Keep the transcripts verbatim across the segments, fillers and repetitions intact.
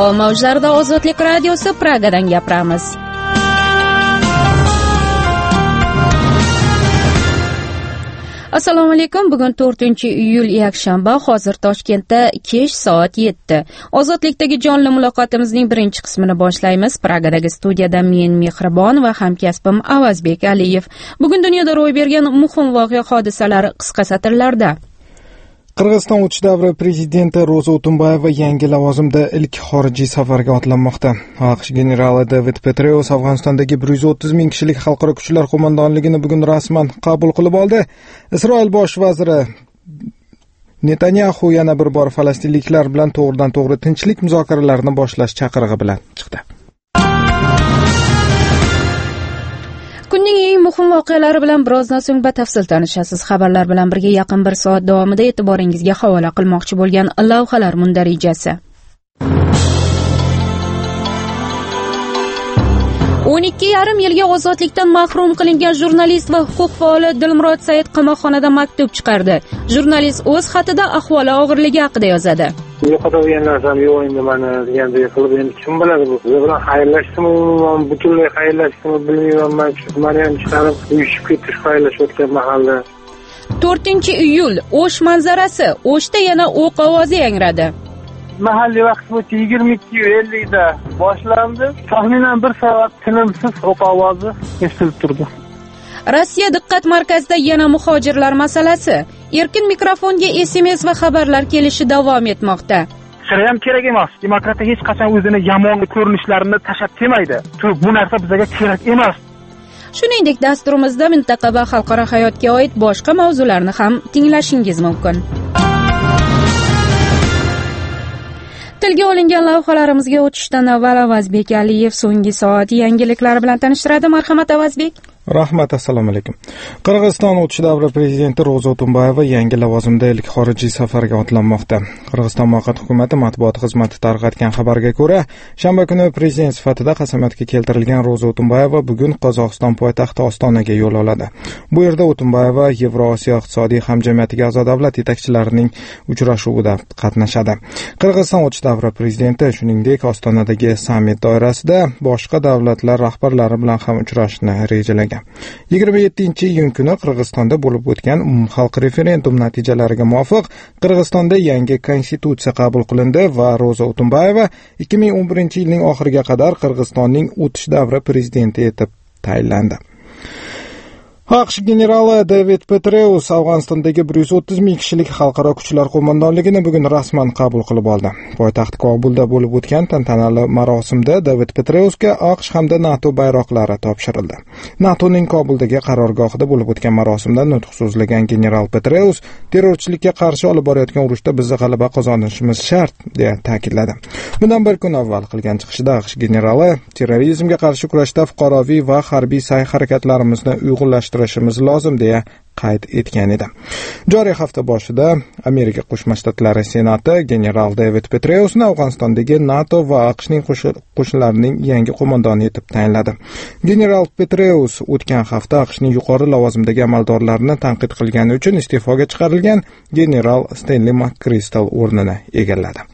Havo mavjlarida Ozodlik radiosi Pragadan gapiramiz. Assalomu alaykum. Bugun to'rtinchi iyul yakshanba. Hozir Toshkentda kech soat yetti. Ozodlikdagi jonli muloqotimizning birinchi qismini boshlaymiz. Pragadagi studiyada men Mehribon va hamkasbim Avazbek Aliyev. Bugun dunyoda ro'y bergan muhim voqea hodisalar qisqa satrlarda. Qirg'iziston uch davra prezidenti Ro'za O'tunbayeva yangi lavozimda ilk xorijiy safarga otlanmoqda. AQSh generali David Petraeus Afg'onistondagi bir yuz o'ttiz ming kishilik xalqaro kuchlar qo'mondonligini bugun rasman qabul qilib oldi. Isroil bosh vaziri Netanyahu yana bir bor falastinliklar bilan to'g'ridan-to'g'ri tinchlik muzokaralarini boshlash chaqirig'i bilan chiqdi. Kunning eng muhim voqealari bilan birozdan so'ng batafsil tanishasiz. Xabarlar bilan birga yaqin bir soat davomida e'tiboringizga havola qilmoqchi bo'lgan lavhalar mundarijasi. o'n ikki yarim yilga ozodlikdan mahrum qilingan jurnalist va huquq faoli Dilmurod Said qamoqxonadan maktub chiqardi. Jurnalist o'z xatida ahvoli og'irligi haqida yozadi. Yo'qotadigan narsam yo'q endi mana degandek qilib, endi kim biladi bu. Biz bilan xayrlashdimi, umuman butunlay xayrlashdimi bilmayman. Men meni ham chiqarib uyushib ketish xayrlashayotgan mahalla. to'rtinchi iyul O'sh manzarasi. O'shda yana o'q ovozi yangradi. Mahalliy vaqt bo'yicha yigirma ikki ellik da boshlandi. Taxminan bir soat tinimsiz o'q ovozi eshitilib turdi. Rossiya diqqat markazida yana muhojirlar masalasi. Erkin mikrofonga S M S va xabarlar kelishi davom etmoqda. Sira ham kerak emas. Demokratiya hech qachon o'zini yomon ko'rinishlarini tashab kelmaydi. Bu narsa bizga kerak emas. Shuningdek, dasturimizda mintaqa va xalqaro hayotga oid boshqa mavzularni ham tinglashingiz mumkin. Tilga olingan lavhalarimizga o'tishdan avval Avazbek Aliyev so'nggi soat yangiliklar bilan tanishtiradi. Marhamat Avazbek. Rahmat, assalomu alaykum. Qirg'iziston uch davra prezidenti Ro'za O'tunbayeva yangi lavozimda ilk xorijiy safarga otlanmoqda. Qirg'iziston muvaqqat hukumati matbuot xizmati tarqatgan xabarga ko'ra, shanba kuni prezident sifatida qasamyodga keltirilgan Ro'za O'tunbayeva bugun Qozog'iston poytaxti Ostonaga yo'l oladi. Bu yerda O'tunbayeva Yevrosiyo iqtisodiy hamjamiyatiga a'zo davlat yetakchilarining uchrashuvida qatnashadi. Qirg'iziston uch davra prezidenti shuningdek Ostonadagi sammit doirasida boshqa davlatlar rahbarlari bilan ham uchrashishni rejalagan. yigirma yettinchi iyun kuni Qirg'izistonda bo'lib o'tgan umumxalq referendum natijalariga muvofiq Qirg'izistonda yangi konstitutsiya qabul qilindi va Ro'za O'tunbayeva ikki ming o'n birinchi yilning oxiriga qadar Qirg'izistonning uch davra prezidenti etib tayinlandi. AQSh generali David Petraeus Afg'onistondagi bir yuz o'ttiz ming kishilik xalqaro kuchlar qo'mondonligini bugun rasman qabul qilib oldi. Poytaxt Kobulda bo'lib o'tgan tantanali marosimda David Petraeusga AQSh hamda NATO bayroqlari topshirildi. NATOning Kobuldagi qarorgohida bo'lib o'tgan marosimda nutq so'zlagan general Petraeus terrorchilikka qarshi olib borayotgan urushda bizni g'alaba qozonishimiz shart deya ta'kidladi. Bundan bir kun avval qilgan chiqishida AQSh generali terrorizmga qarshi kurashda fuqaroviy va harbiy sa'y-harakatlarimizni uyg'unlashtirish lozim deya qayd etgan edi. Joriy hafta boshida Amerika Qo'shma Shtatlari Senati general David Petraeusni Afg'onistondagi NATO va AQShning qo'shinlarining yangi qo'mondoni etib tayinladi. General Petraeus o'tgan hafta AQShning yuqori lavozimdagi amaldorlarini tanqid qilgani uchun iste'foga chiqarilgan general Stanley McChrystal o'rnini egalladi.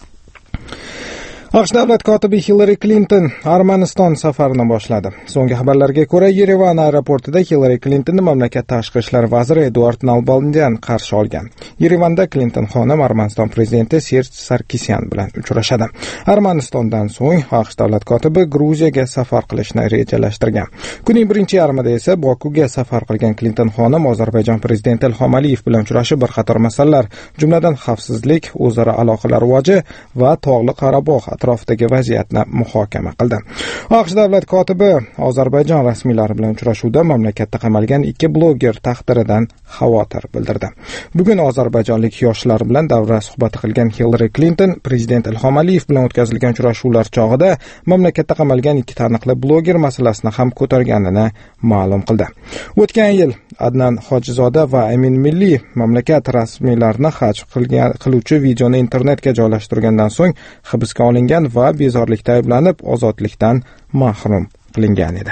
AQSh davlat kotibi Hillary Clinton Armaniston safarini boshladi. So'nggi xabarlarga ko'ra, Yerevan aeroportida Hillary Clintonni mamlakat tashqi ishlar vaziri Eduard Nalbandian qarshi olgan. Yerevanda Clinton xonim Armaniston prezidenti Serj Sarkisyan bilan uchrashadi. Armanistondan so'ng AQSh davlat kotibi Gruziyaga safar qilishni rejalashtirgan. Kunning birinchi yarmida esa Bokuga safar qilgan Clinton xonim Ozarbayjon prezidenti Ilhom Aliyev bilan uchrashib, bir qator masalalar, jumladan xavfsizlik, o'zaro aloqalar rivoji va Tog'li Qorabog' atrofidagi vaziyatni muhokama qildi. AQSh davlat kotibi Ozarbayjon rasmiylari bilan uchrashuvda mamlakatda qamalgan ikki bloger taqdiridan xavotir bildirdi. Bugun ozarbayjonlik yoshlar bilan davra suhbati qilgan Hillary Clinton prezident Ilhom Aliyev bilan o'tkazilgan uchrashuvlar chog'ida mamlakatda qamalgan ikki taniqli bloger masalasini ham ko'targanini ma'lum qildi. O'tgan yil Adnan Hojizoda va Amin Milliy mamlakat rasmiylarini haj qiluvchi videoni internetga joylashtirgandan so'ng hibsga olingan va bezorilikda ayblanib ozodlikdan mahrum qilingan edi.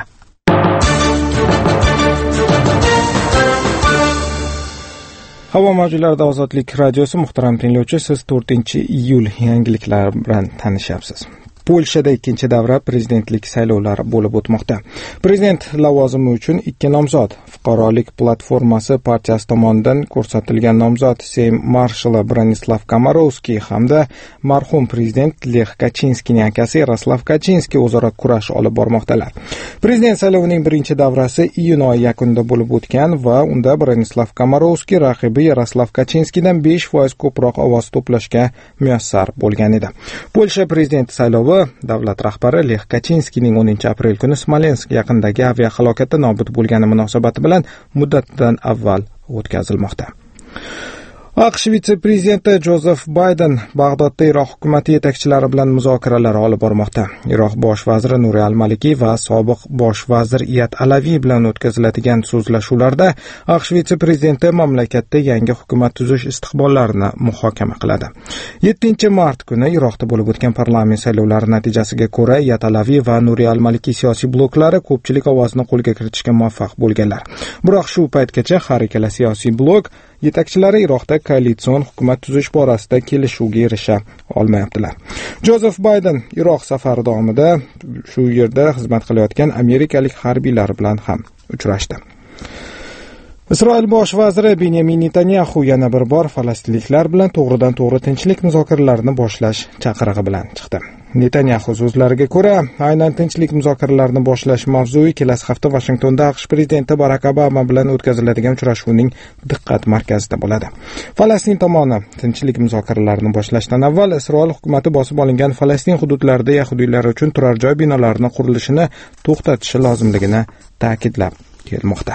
Havo mavjlarida Ozodlik radiosi. Muhtaram tinglovchi, siz to'rtinchi iyul yangiliklari bilan tanishyapsiz. Polshada ikkinchi davra prezidentlik saylovlari bo'lib o'tmoqda. Prezident lavozimi uchun ikki nomzod Fuqarolik platformasi partiyasi tomonidan ko'rsatilgan nomzod Seym marshali Branislav Komorowskiy hamda marhum prezident Lech Kaczynskining akasi Yaroslav Kaczynskiy o'zaro kurash olib bormoqdalar. Prezident saylovining birinchi davrasi iyun oyi yakunida bo'lib o'tgan va unda Branislav Komorowskiy raqibi Yaroslav Kaczynskiydan besh foiz ko'proq ovoz to'plashga muyassar bo'lgan edi. Polsha prezidenti saylovi davlat rahbari Lech Kaczynskining o'ninchi aprel kuni Smolensk yaqinidagi aviahalokatda nobud bo'lgani munosabati bilan muddatidan avval o'tkazilmoqda. AQSh vitse-prezidenti Jozef Bayden Bag'dodda Iroq hukumati yetakchilari bilan muzokaralar olib bormoqda. Iroq bosh vaziri Nuri al-Maliki va sobiq bosh vazir Iyad Alaviy bilan o'tkaziladigan so'zlashuvlarda AQSh vitse-prezidenti mamlakatda yangi hukumat tuzish istiqbollarini muhokama qiladi. yettinchi mart kuni Iroqda bo'lib o'tgan parlament saylovlari natijasiga ko'ra Iyad Alaviy va Nuri al-Maliki siyosiy bloklari ko'pchilik ovozini qo'lga kiritishga muvaffaq bo'lganlar. Biroq shu paytgacha har ikkala siyosiy blok yetakchilari Iroqda koalitsion hukumat tuzish borasida kelishuvga erisha olmayaptilar. Jozef Bayden Iroq safari davomida shu yerda xizmat qilayotgan amerikalik harbiylar bilan ham uchrashdi. Isroil bosh vaziri Benyamin Netanyahu yana bir bor falastinliklar bilan to'g'ridan to'g'ri tinchlik muzokaralarini boshlash chaqirig'i bilan chiqdi. Netanyahu so'zlariga ko'ra, aynan tinchlik muzokaralarini boshlash mavzui kelasi hafta Washingtonda AQSh prezidenti Barak Obama bilan o'tkaziladigan uchrashuvning diqqat markazida bo'ladi. Falastin tomoni tinchlik muzokaralarini boshlashdan avval Isroil hukumati bosib olingan Falastin hududlarida yahudiylar uchun turar joy binolarining qurilishini to'xtatishi lozimligini ta'kidlab kelmoqda.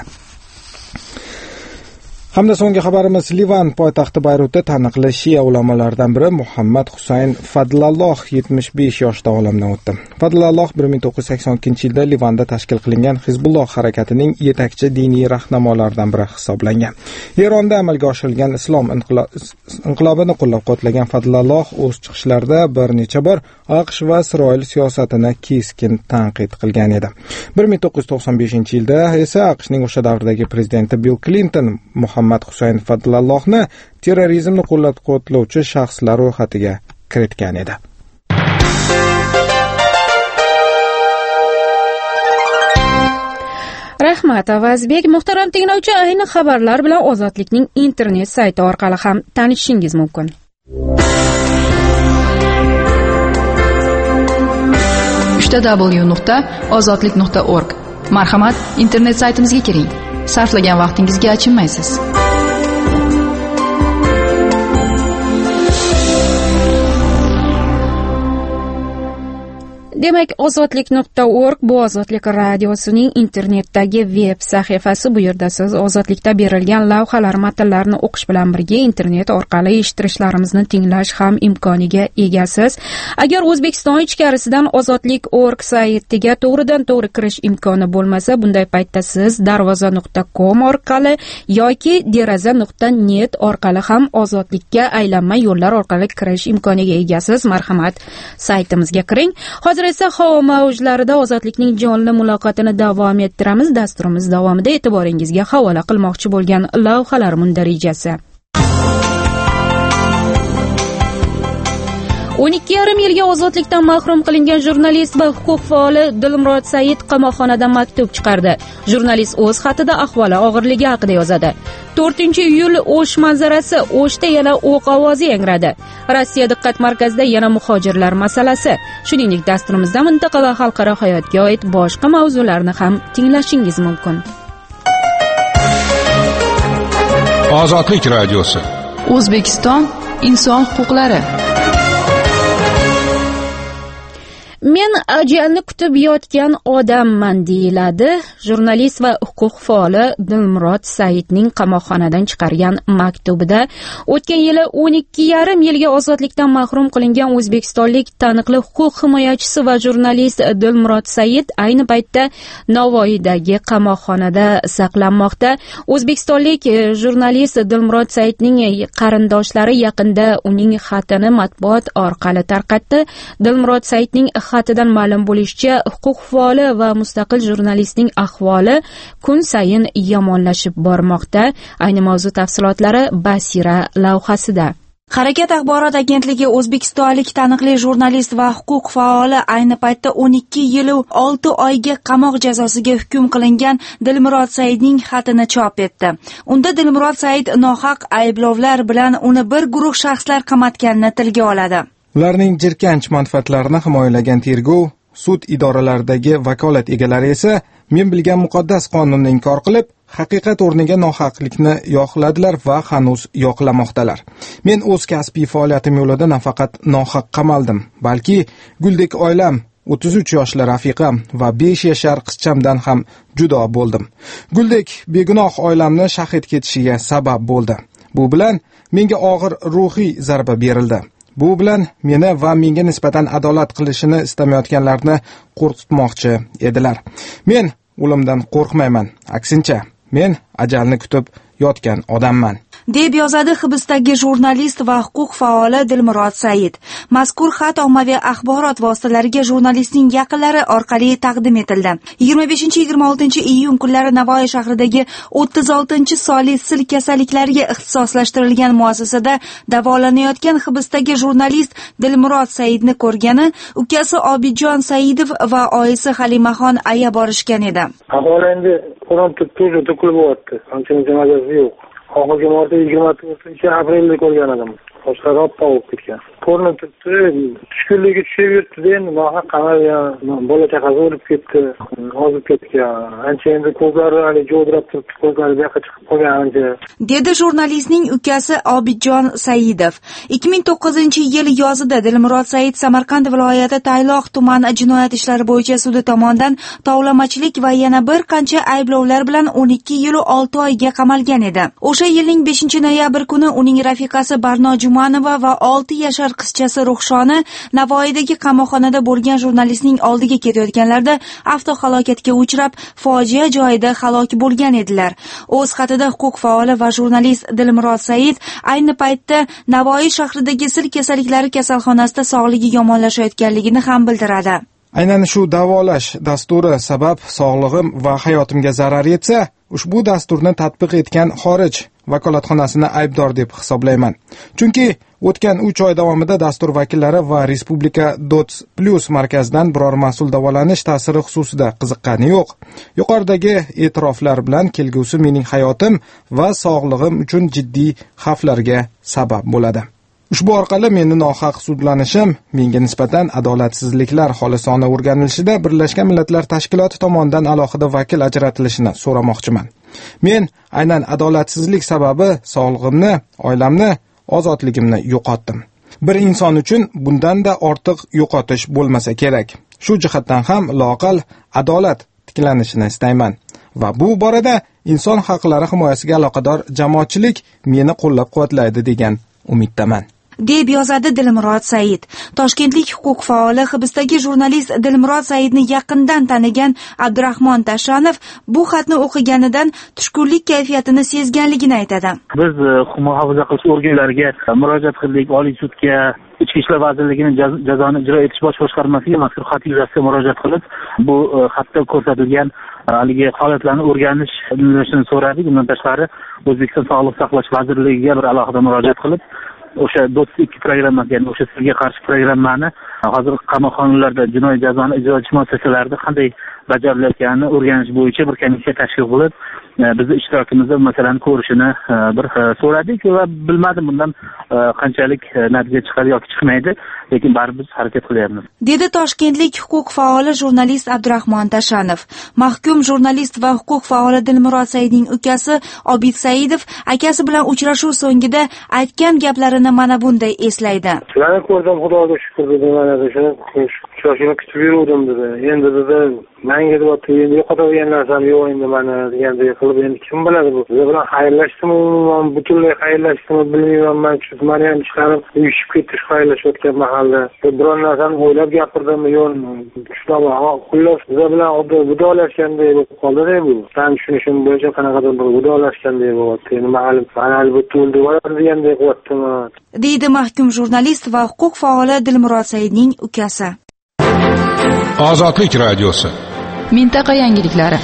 Hamda so'nggi xabarimiz Livan poytaxti Bayrutda taniqli shia ulamolardan biri Muhammad Husayn Fadlalloh yetmish besh yoshda olamdan o'tdi. Fadlalloh bir ming to'qqiz yuz sakson ikkinchi yilda Livanda tashkil qilingan Hizbulloh harakatining yetakchi diniy rahnamolaridan biri hisoblangan. Eronda amalga oshirilgan islom inqilobini qo'llab-quvvatlagan Fadlalloh o'z chiqishlarida bir necha bor AQSh va Isroil siyosatini keskin tanqid qilgan edi. bir ming to'qqiz yuz to'qson beshinchi yilda esa AQShning o'sha davrdagi prezidenti Bill Clinton Muhammad Husayn Fadlallohni terrorizmni qo'llab-quvvatlovchi shaxslar ro'yxatiga kiritgan edi. Rahmat Avazbek. Muhtaram tinglovchi, ayni xabarlar bilan Ozodlikning internet sayti orqali ham tanishishingiz mumkin. w nuqta ozodlik nuqta org. Marhamat, internet saytimizga kiring. Sarflagan vaqtingizga achinmaysiz. Demak, ozodlik nuqta org bu Ozodlik radiosining internetdagi veb sahifasi. Bu yerda siz Ozodlikda berilgan lavhalar, matnlarni o'qish bilan birga internet orqali eshittirishlarimizni tinglash ham imkoniga egasiz. Agar O'zbekiston ichkarisidan ozodlik nuqta org saytiga to'g'ridan to'g'ri kirish imkoni bo'lmasa, bunday paytda siz darvoza nuqta com orqali yoki deraza nuqta net orqali ham ozodlikka aylanma yo'llar orqali kirish imkoniga egasiz. Marhamat, saytimizga kiring. Hozir esa havo mavjlarida Ozodlikning jonli muloqotini davom ettiramiz. Dasturimiz davomida e'tiboringizga havola qilmoqchi bo'lgan lavhalar mundarijasi. o'n ikki yarim yilga ozodlikdan mahrum qilingan jurnalist va huquq faoli Dilmurod Said qamoqxonadan maktub chiqardi. Jurnalist o'z xatida ahvoli og'irligi haqida yozadi. to'rtinchi iyul O'sh manzarasi. O'shda yana o'q ovozi yangradi. Rossiya diqqat markazida yana muhojirlar masalasi. Shuningdek, dasturimizda mintaqa va xalqaro hayotga oid boshqa mavzularni ham tinglashingiz mumkin. Ozodlik radiosi. O'zbekiston inson huquqlari. Men ajalni kutib yotgan odamman, deyiladi jurnalist va huquq faoli Dilmurod Saidning qamoqxonadan chiqargan maktubida. O'tgan yili o'n ikki yarim yilga ozodlikdan mahrum qilingan o'zbekistonlik taniqli huquq himoyachisi va jurnalist Dilmurod Said ayni paytda Navoiydagi qamoqxonada saqlanmoqda. O'zbekistonlik jurnalist Dilmurod Saidning qarindoshlari yaqinda uning xatini matbuot orqali tarqatdi. Dilmurod Saidning xatidan ma'lum bo'lishicha, huquq faoli va mustaqil jurnalistning ahvoli kun sayin yomonlashib bormoqda. Ayni mavzu tafsilotlari Basira lavhasida. Harakat axborot agentligi o'zbekistonlik taniqli jurnalist va huquq faoli ayni paytda o'n ikki yil olti oyga qamoq jazosiga hukm qilingan Dilmurod Saidning xatini chop etdi. Unda Dilmurod Said nohaq ayblovlar bilan uni bir guruh shaxslar qamatganini tilga oladi. Ularning jirkanch manfaatlarini himoyalagan tergov, sud idoralaridagi vakolat egalari esa men bilgan muqaddas qonunni inkor qilib, haqiqat o'rniga nohaqlikni yoqladilar va hanuz yoqlamoqdalar. Men o'z kasbiy faoliyatim yo'lida nafaqat nohaq qamaldim, balki guldek oilam, o'ttiz uch yoshli rafiqam va besh yashar qizchamdan ham judo bo'ldim. Guldek begunoh oilamni shahid ketishiga sabab bo'ldi. Bu bilan menga og'ir ruhiy zarba berildi. Bu bilan meni va menga nisbatan adolat qilishini istamayotganlarni qo'rqitmoqchi edilar. Men o'limdan qo'rqmayman. Aksincha, men ajalni kutib yotgan odamman, deb yozadi hibsdagi jurnalist va huquq faoli Dilmurod Said. Mazkur xat ommaviy axborot vositalariga jurnalistning yaqinlari orqali taqdim etildi. yigirma beshinchi yigirma oltinchi iyun kunlari Navoiy shahridagi o'ttiz oltinchi sonli sil kasalliklariga ixtisoslashtirilgan muassasada davolanayotgan hibsdagi jurnalist Dilmurod Saidni ko'rgani ukasi Obidjon Saidov va oyisi Halimaxon aya borishgan edi. Ahvol endi qo'rqib turdi, to'kilib o'tdi. Qancha majozi yo'q. Oxirgi marta yigirma to'rtinchi aprelda ko'rgan edim. Qoshlari oppoq bo'lib ketgan. Ko'rinib turibdi, tushkunligi tushib yuribdi, endi nohaq qamalgan, bola chaqasi o'lib ketdi, ozib ketgan. Ancha endi ko'zlari hali jovdirab turibdi, ko'zlari bu yoqqa chiqib qolgan ancha, dedi jurnalistning ukasi Obidjon Saidov. ikki ming to'qqizinchi yil yozida Dilmurod Said Samarqand viloyati Tayloq tuman jinoyat ishlari bo'yicha sudi tomonidan tovlamachilik va yana bir qancha ayblovlar bilan o'n ikki yil olti oyga qamalgan edi. O'sha yilning beshinchi noyabr kuni uning rafiqasi Barno Jumanova va olti yashar qizchasi Ruxshona Navoiydagi qamoqxonada bo'lgan jurnalistning oldiga ketayotganlarida avtohalokatga uchrab, fojia joyida halok bo'lgan edilar. O'z xatida huquq faoli va jurnalist Dilmurod Said ayni paytda Navoiy shahridagi sil kasalliklari kasalxonasida sog'ligi yomonlashayotganligini ham bildiradi. Aynan shu davolash dasturi sabab sog'lig'im va hayotimga zarar yetsa, ushbu dasturni tatbiq etgan xorij vakolatxonasini aybdor deb hisoblayman. Chunki o'tgan uch oy davomida dastur vakillari va Respublika Dots Plus markazidan biror mas'ul davolanish ta'siri xususida qiziqqani yo'q. Yuqoridagi e'tiroflar bilan kelgusi mening hayotim va sog'lig'im uchun jiddiy xavflarga sabab bo'ladi. Ushbu orqali meni nohaq sudlanishim, menga nisbatan adolatsizliklar xolisona o'rganilishida Birlashgan Millatlar Tashkiloti tomonidan alohida vakil ajratilishini so'ramoqchiman. Men aynan adolatsizlik sababi sog'lig'imni, oilamni, ozodligimni yo'qotdim. Bir inson uchun bundan-da ortiq yo'qotish bo'lmasa kerak. Shu jihatdan ham loqal adolat tiklanishini istayman va bu borada inson haqlari himoyasiga aloqador jamoatchilik meni qo'llab-quvvatlaydi degan umiddaman, deb yozadi Dilmurod Said. Toshkentlik huquq faoli hibsdagi jurnalist Dilmurod Saidni yaqindan tanigan Abdurahmon Tashanov bu xatni o'qiganidan tushkunlik kayfiyatini sezganligini aytadi. Biz huquq muhofaza qilish organlariga murojaat qildik, Oliy sudga, Ichki ishlar vazirligining jazoni ijro etish bosh boshqarmasiga mazkur xat yuzasidan murojaat qilib, bu xatda ko'rsatilgan haligi holatlarni o'rganishni so'radik. Bundan tashqari O'zbekiston Sog'liqni saqlash vazirligiga bir alohida murojaat qilib, o'sha do'st ikki programmasi, ya'ni o'sha sizga qarshi programmani hozir qamoqxonalarda jinoiy jazoni ijro etish muassasalarida qanday bajarilayotganini o'rganish bo'yicha bir komissiya tashkil qilib, bizni ishtirokimizda masalani ko'rishini bir so'radik va bilmadim bundan qanchalik natija chiqadi yoki chiqmaydi, lekin baribir biz harakat qilyapmiz, dedi toshkentlik huquq faoli jurnalist Abdurahmon Tashanov. Mahkum jurnalist va huquq faoli Dilmurod Saidning ukasi Obid Saidov akasi bilan uchrashuv so'ngida aytgan gaplarini mana bunday eslaydi. Sizlarni ko'rdim, Xudoga shukr dedi, mana shuni shoshilib kutib yurdim dedi. Endi dedi, menga deyapti, endi yo'qotadigan narsam yo'q endi mana degandek qilib, endi kim biladi bu. Biz bilan xayrlashdimi, umuman butunlay xayrlashdimi bilmayman. Chunki meni ham chiqarib uyushib ketish xayrlashayotgan mahalla. Biror narsani o'ylab gapirdimmi yo'q. Shunaqa, xullas biz bilan vidolashganday bo'lib qoldi-da bu. Sen tushunishim bo'yicha qanaqadir bir vidolashganday bo'lyapti. Endi ma'lum, mana albatta o'ldi degandek qilyaptimi, deydi mahkum jurnalist va huquq faoli Dilmurod Saidning ukasi. Ozodlik radiosi. Mintaqa yangiliklari.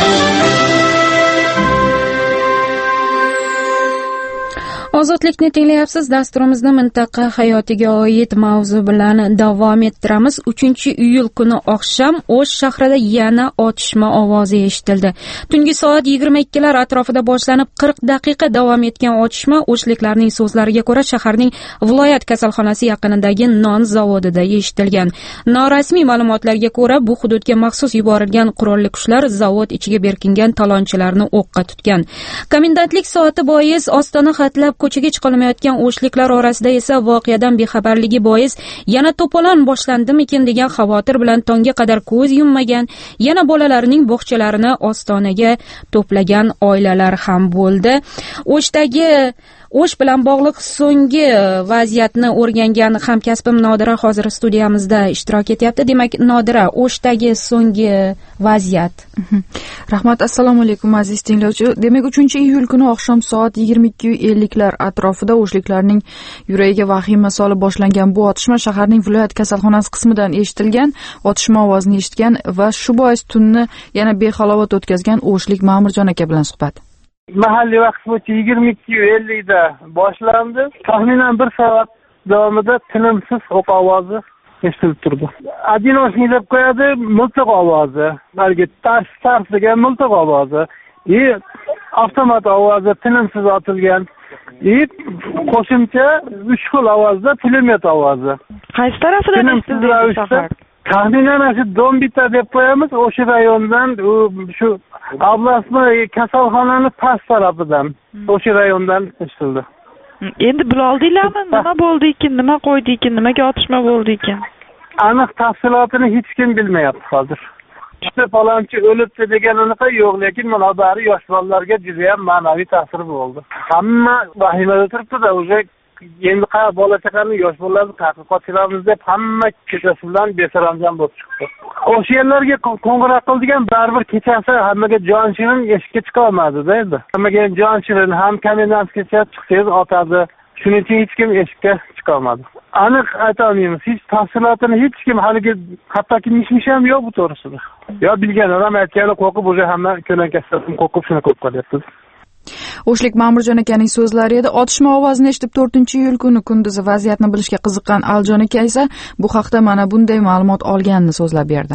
Ozodlikni tinglayapsiz. Dasturimizni mintaqa hayotiga oid mavzu bilan davom ettiramiz. uchinchi iyul kuni oqshom O'sh shahrida yana otishma ovozi eshitildi. Tungi soat yigirma ikkilar atrofida boshlanib qirq daqiqa davom etgan otishma o'shliklarning so'zlariga ko'ra shaharning viloyat kasalxonasi yaqinidagi non zavodida eshitilgan. Norasmiy ma'lumotlarga ko'ra, bu hududga maxsus yuborilgan qurolli kuchlar zavod ichiga berkingan talonchilarni o'qqa tutgan. Komendantlik soati bois Ostona xatlab ko'chaga chiqolmayotgan o'shliklar orasida esa voqeadan bexabarligi bois yana to'polon boshlandimikin degan xavotir bilan tongga qadar ko'z yummagan, yana bolalarining bog'chalarini Ostonaga to'plagan oilalar ham bo'ldi. O'shdagi O'sh bilan bog'liq so'nggi vaziyatni o'rgangan hamkasbim Nodira hozir studiyamizda ishtirok etyapti. Demak, Nodira, O'shdagi so'nggi vaziyat. Rahmat, assalomu alaykum aziz tinglovchi. Demak, uchinchi iyul kuni oqshom soat yigirma ikki elliklar atrofida o'shliklarning yuragiga vahima solib boshlangan bu otishma shaharning viloyat kasalxonasi qismidan eshitilgan. Otishma ovozini eshitgan va shu bois tunni yana behalovat o'tkazgan o'shlik Ma'murjon aka bilan suhbat. Mahalliy vaqt bo'yicha yigirma ikki ellikda boshlandi. Taxminan bir soat davomida tinimsiz o'q ovozi eshitilib turdi. Adinoshni deb qo'yadi, miltiq ovozi, balki tars tars degan miltiq ovozi, и avtomat ovozi tinimsiz otilgan. И qo'shimcha uch xil ovozda pulemyot ovozi. Qaysi tarafidan eshitildi? Taxminan shu Dombita deb qo'yamiz, o'sha rayondan, shu Ablosnoy kasalxonani past tarafidan, o'sha rayondan eshitildi. Endi biloldilarmi, nima bo'ldi ekan, nima qo'ydi ekan, nimaga otishma bo'ldi ekan? Aniq tafsilotini hech kim bilmayapti hozir. Ikkita falonchi o'libdi degan aniqa yo'q, lekin mana bari yosh bolalarga juda ham ma'naviy ta'sir bo'ldi. Hamma vahimada turibdi-da, o'sha endi qara bola chaqani yosh bolalarni tadqiqot qilamiz deb hamma kechasi bilan besaranjom bo'lib chiqdi. O'sha yerlarga qo'ng'iroq qildigan baribir kechasi hammaga jon shirin eshikka chiqa olmadi-da endi. Hammaga jon shirin ham komendantgacha chiqsangiz otadi. Shuning uchun hech kim eshikka chiqa olmadi. Aniq ayta olmaymiz. Hech tafsilotini hech kim haligi hattoki mish-mish ham yo'q bu to'g'risida. Yo bilganlar ham aytgani qo'rqib o'sha hamma ko'lankasidan qo'rqib shuni ko'p qilyapti. O'shlik Ma'murjon akaning so'zlari edi. Otishma ovozini eshitib to'rtinchi iyul kuni kunduzi vaziyatni bilishga qiziqqan Aljon aka esa bu haqda mana bunday ma'lumot olganini so'zlab berdi.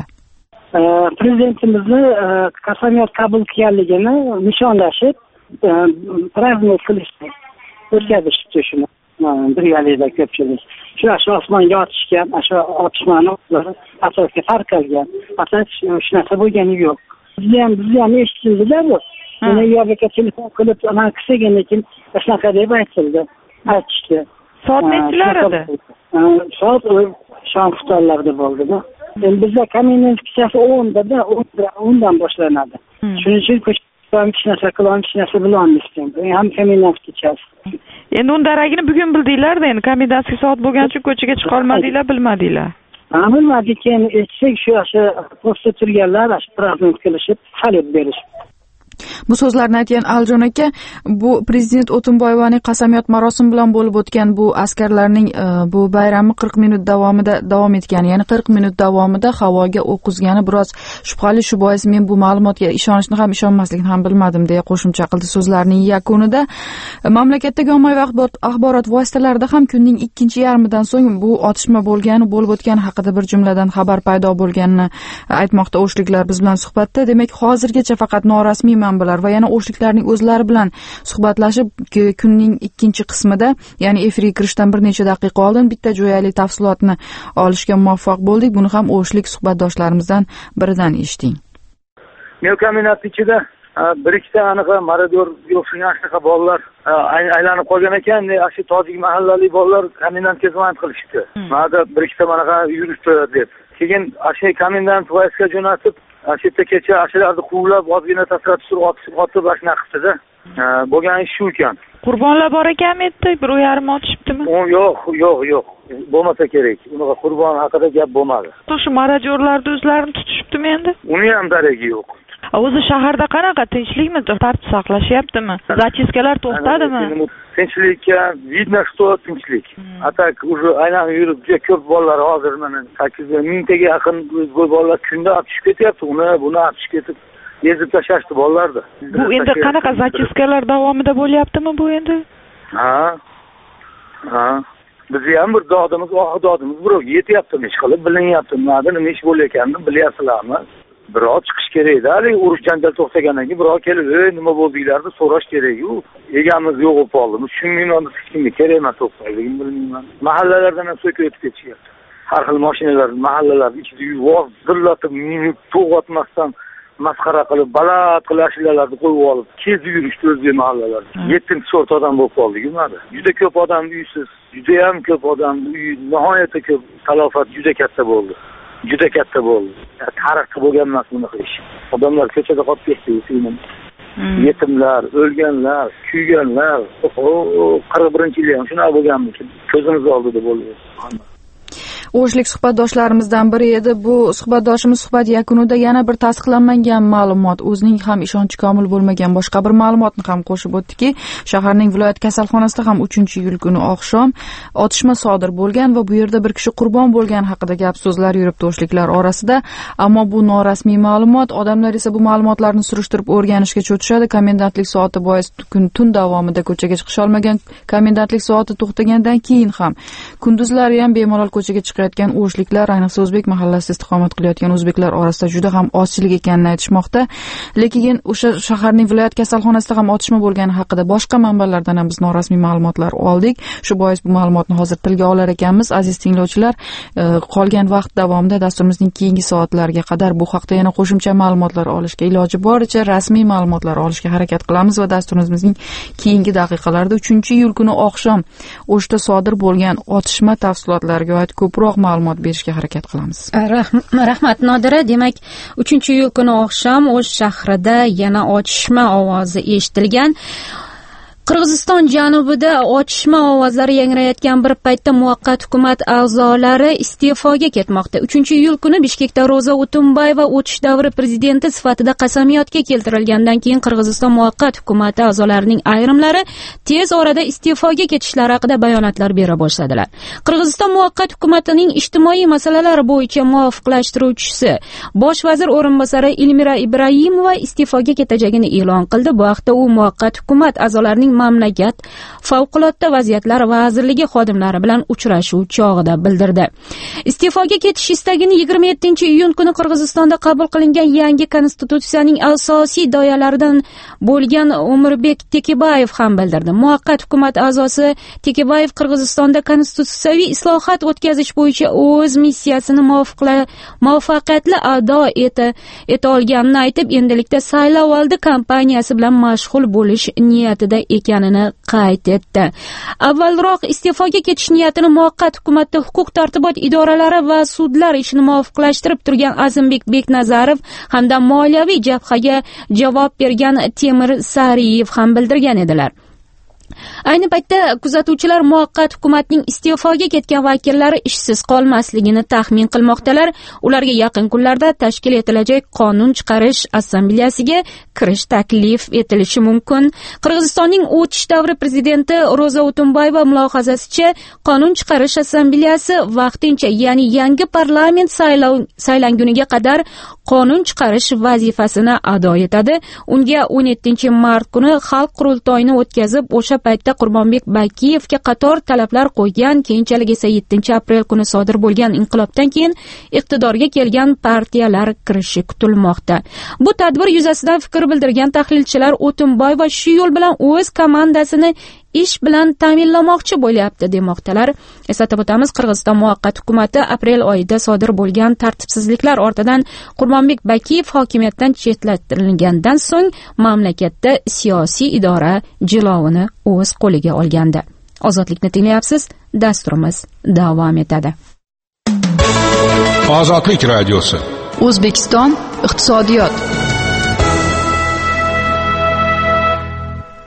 Prezidentimizni qasamyod qabul qilganligini nishonlashib, prazdnik qilishdi. O'tkazishdi shuni. Birgalikda ko'pchilik. Shular shu osmonga otishgan, shu otishmani asosga tarqalgan. Asas shunaqa bo'lgani yo'q. Bizni ham bizni ham eshitildi-da bu. Yana yerga telefon qilib, ana qilgan lekin shunaqa deb aytildi. Aytishdi. Soat nechilar edi? Soat shom xuftonlarda bo'ldi-da. Endi bizda komendant kechasi o'nda, o'ndan boshlanadi. Shuning uchun ko'chada hech narsa qilolmaymiz, hech narsa bilolmaymiz. Ham komendant kechasi. Endi unda daragini bugun bildinglar-da, endi komendantlik soat bo'lgani uchun ko'chaga chiqa olmadinglar, bilmadinglar. Ha, bilmadik, keyin aytsak shu o'sha postda turganlar shu prezident qilishib, talab berishdi. Bu so'zlarni aytgan Aljon aka, bu prezident O'tinboyevaning qasamyod marosimi bilan bo'lib o'tgan bu askarlarning bu bayrami qirq minut davomida davom etgani, ya'ni qirq minut davomida havoga o'q uzgani biroz shubhali, shu bois men bu ma'lumotga ishonishni ham ishonmaslikni ham bilmadim deya qo'shimcha qildi. So'zlarining yakunida mamlakatdagi ommaviy axborot vositalarida ham kunning ikkinchi yarmidan so'ng bu otishma bo'lgani, bo'lib o'tgani haqida bir jumladan xabar paydo bo'lganini aytmoqda o'shliklar biz bilan suhbatda. Demak, hozirgacha faqat norasmiy manbalar va yana o'shliklarning o'zlari bilan suhbatlashib kunning ikkinchi qismida, ya'ni efirga kirishdan bir necha daqiqa oldin bitta jo'yali tafsilotni olishga muvaffaq bo'ldik. Buni ham o'shlik suhbatdoshlarimizdan biridan eshiting. Men komendant ichida bir ikkita aniqa marador yo'qsigan shunaqa bolalar aylanib qolgan ekan, shu tojik mahallali bolalar komendantga xizmat qilishdi. Mana bir ikkita manaqa yurishdi deb. Keyin ashay komendant vaziyatga jo'natib, shu yerda kecha ashalarni quvlab, ozgina tasirab surib otib, otib ashna qildi-da. Bo'lgan ish shu ekan. Qurbonlar bor ekanmi endi? bir yarim otishibdimi? Yo'q, yo'q, yo'q. Bo'lmasa kerak. Unaqa qurbon haqida gap bo'lmadi. Shu marajorlarni o'zlarini tutishibdimi endi? Uni ham daragi yo'q. O'zi shaharda qanaqa, tinchlikmi, tartib saqlashyaptimi? Zachiskalar to'xtadimi? Tinchlikka видно, что tinchlik. A tak уже aynan yurib juda ko'p bolalar hozir mana sakkiz mingtaga yaqin bolalar kunda olib tushib ketyapti. Uni buni olib tushib ketib yezib tashlashdi bolalarni. Bu endi qanaqa zachiskalar davomida bo'lyaptimi bu endi? Ha. Ha. Bizni ham bir dodimiz, dodimiz birovga yetyaptimi, ish qilib bilinyapti. Nima nima ish bo'layotganini bilyapsizlarmi? Birov chiqish kerak-da, hali urush janjal to'xtagandan keyin birov kelib, "Ey, nima bo'ldinglar?" deb so'rash kerak-ku. Egamiz yo'q bo'lib qoldi. Tushunmayman, hech kimga kerak emas to'xtayligini bilmayman. Mahallalardan ham so'kib o'tib ketishyapti. Har xil mashinalar mahallalar ichida yuvoq, zillatib, minib, to'g'atmasdan masxara qilib, baland qilib ashulalarni qo'yib olib, kezdi yurishdi o'zbek mahallalarida. yettinchi sort odam bo'lib qoldik mana. Juda ko'p odam uysiz, juda ham ko'p odam uy, nihoyatda ko'p talafot juda katta bo'ldi. Juda katta bo'ldi. Tarixda bo'lgan emas bunaqa ish. Odamlar ko'chada qolib ketdi, yetimlar, o'lganlar, kuyganlar, qirq birinchi yil ham shuna bo'lganmikin. Ko'zimiz oldida bo'ldi. O'shlik suhbatdoshlarimizdan biri edi. Bu suhbatdoshimiz suhbat yakunida yana bir tasdiqlanmagan ma'lumot, o'zining ham ishonchi komil bo'lmagan boshqa bir ma'lumotni ham qo'shib o'tdiki, shaharning viloyat kasalxonasida ham uchinchi iyul kuni oqshom otishma sodir bo'lgan va bu yerda bir kishi qurbon bo'lgan haqida gap so'zlar yuribdi o'shliklar orasida. Ammo bu norasmiy ma'lumot. Odamlar esa bu ma'lumotlarni surishtirib o'rganishga cho'chishadi. Komendantlik soati bois kun tun davomida ko'chaga chiqish olmagan. Komendantlik soati to'xtagandan keyin ham kunduzlari ham bemalol ko'chaga chiqib yetgan o'shliklar, ayniqsa o'zbek mahallasida istiqomat qilayotgan o'zbeklar orasida juda ham ozchilik ekanini aytishmoqda. Lekin o'sha shaharning viloyat kasalxonasida ham otishma bo'lgani haqida boshqa manbalardan ham biz norasmiy ma'lumotlar oldik. Shu bois bu ma'lumotni hozir tilga olar ekanmiz. Aziz tinglovchilar, qolgan vaqt davomida dasturimizning keyingi soatlariga qadar bu haqda yana qo'shimcha ma'lumotlar olishga, iloji boricha rasmiy ma'lumotlar olishga harakat qilamiz va dasturimizning keyingi daqiqalarida uchinchi iyul kuni oqshom o'shda sodir bo'lgan otishma tafsilotlariga oid ko'proq ma'lumot berishga harakat qilamiz. Rahmat Nodira. Demak, uchinchi iyul kuni oqshom O'sh shahrida yana otishma ovozi eshitilgan. Qirg'iziston janubida otishma ovozlari yangrayotgan bir paytda muvaqqat hukumat a'zolari iste'foga ketmoqda. uchinchi iyul kuni Bishkekda Ro'za O'tunbayeva o'tish davri prezidenti sifatida qasamyodga keltirilgandan keyin Qirg'iziston muvaqqat hukumati a'zolarining ayrimlari tez orada iste'foga ketishlari haqida bayonotlar bera boshladilar. Qirg'iziston muvaqqat hukumatining ijtimoiy masalalar bo'yicha muvofiqlashtiruvchisi bosh vazir o'rinbosari Ilmira Ibrahimova iste'foga ketajagini e'lon qildi. Bu haqda u muvaqqat hukumat a'zolarining mamlakat favqulodda vaziyatlar vazirligi xodimlari bilan uchrashuv chog'ida bildirdi. Iste'foga ketish istagini yigirma yettinchi iyun kuni Qirg'izistonda qabul qilingan yangi konstitutsiyaning asosiy doyalaridan bo'lgan Umirbek Tekebayev ham bildirdi. Muvaqqat hukumat a'zosi Tekebayev Qirg'izistonda konstitutsiyaviy islohot o'tkazish bo'yicha o'z missiyasini muvaffaqiyatli ado eta eta olganini aytib, endilikda saylovoldi kampaniyasi bilan mashg'ul bo'lish niyatida ekanini qayd etdi. Avvalroq iste'foga ketish niyatini muvaqqat hukumatda huquq tartibot idoralari va sudlar ishini muvofiqlashtirib turgan Azimbek Beknazarov hamda moliyaviy jabhaga javob bergan Temir Sariyev ham bildirgan edilar. Ayni paytda kuzatuvchilar muvaqqat hukumatning iste'foga ketgan vakillari ishsiz qolmasligini taxmin qilmoqdalar. Ularga yaqin kunlarda tashkil etilajak qonun chiqarish assambleyasiga kirish taklif etilishi mumkin. Qirg'izistonning o'tish davri prezidenti Ro'za O'tunbayeva mulohazasicha, qonun chiqarish assambleyasi vaqtincha, ya'ni yangi parlament saylov saylanguniga qadar qonun chiqarish vazifasini ado etadi. Unga o'n yettinchi mart kuni xalq qurultoyini o'tkazib, o'sha paytda Qurbonbek Bakiyevga qator talablar qo'ygan, keyinchalik esa yettinchi aprel kuni sodir bo'lgan inqilobdan keyin iqtidorga kelgan partiyalar kirishi kutilmoqda. Bu tadbir yuzasidan fikr bildirgan tahlilchilar O'tunboyeva shu yo'l bilan o'z komandasini ish bilan ta'minlamoqchi bo'lyapti demoqdalar. Eslatib o'tamiz, Qirg'iziston muvaqqat hukumati aprel oyida sodir bo'lgan tartibsizliklar ortidan Qurbonbek Bakiyev hokimiyatdan chetlatilgandan so'ng mamlakatda siyosiy idora jilovini o'z qo'liga olgandi. Ozodlikni tinglayapsiz. Dasturimiz davom etadi. Ozodlik radiosi. O'zbekiston iqtisodiyot.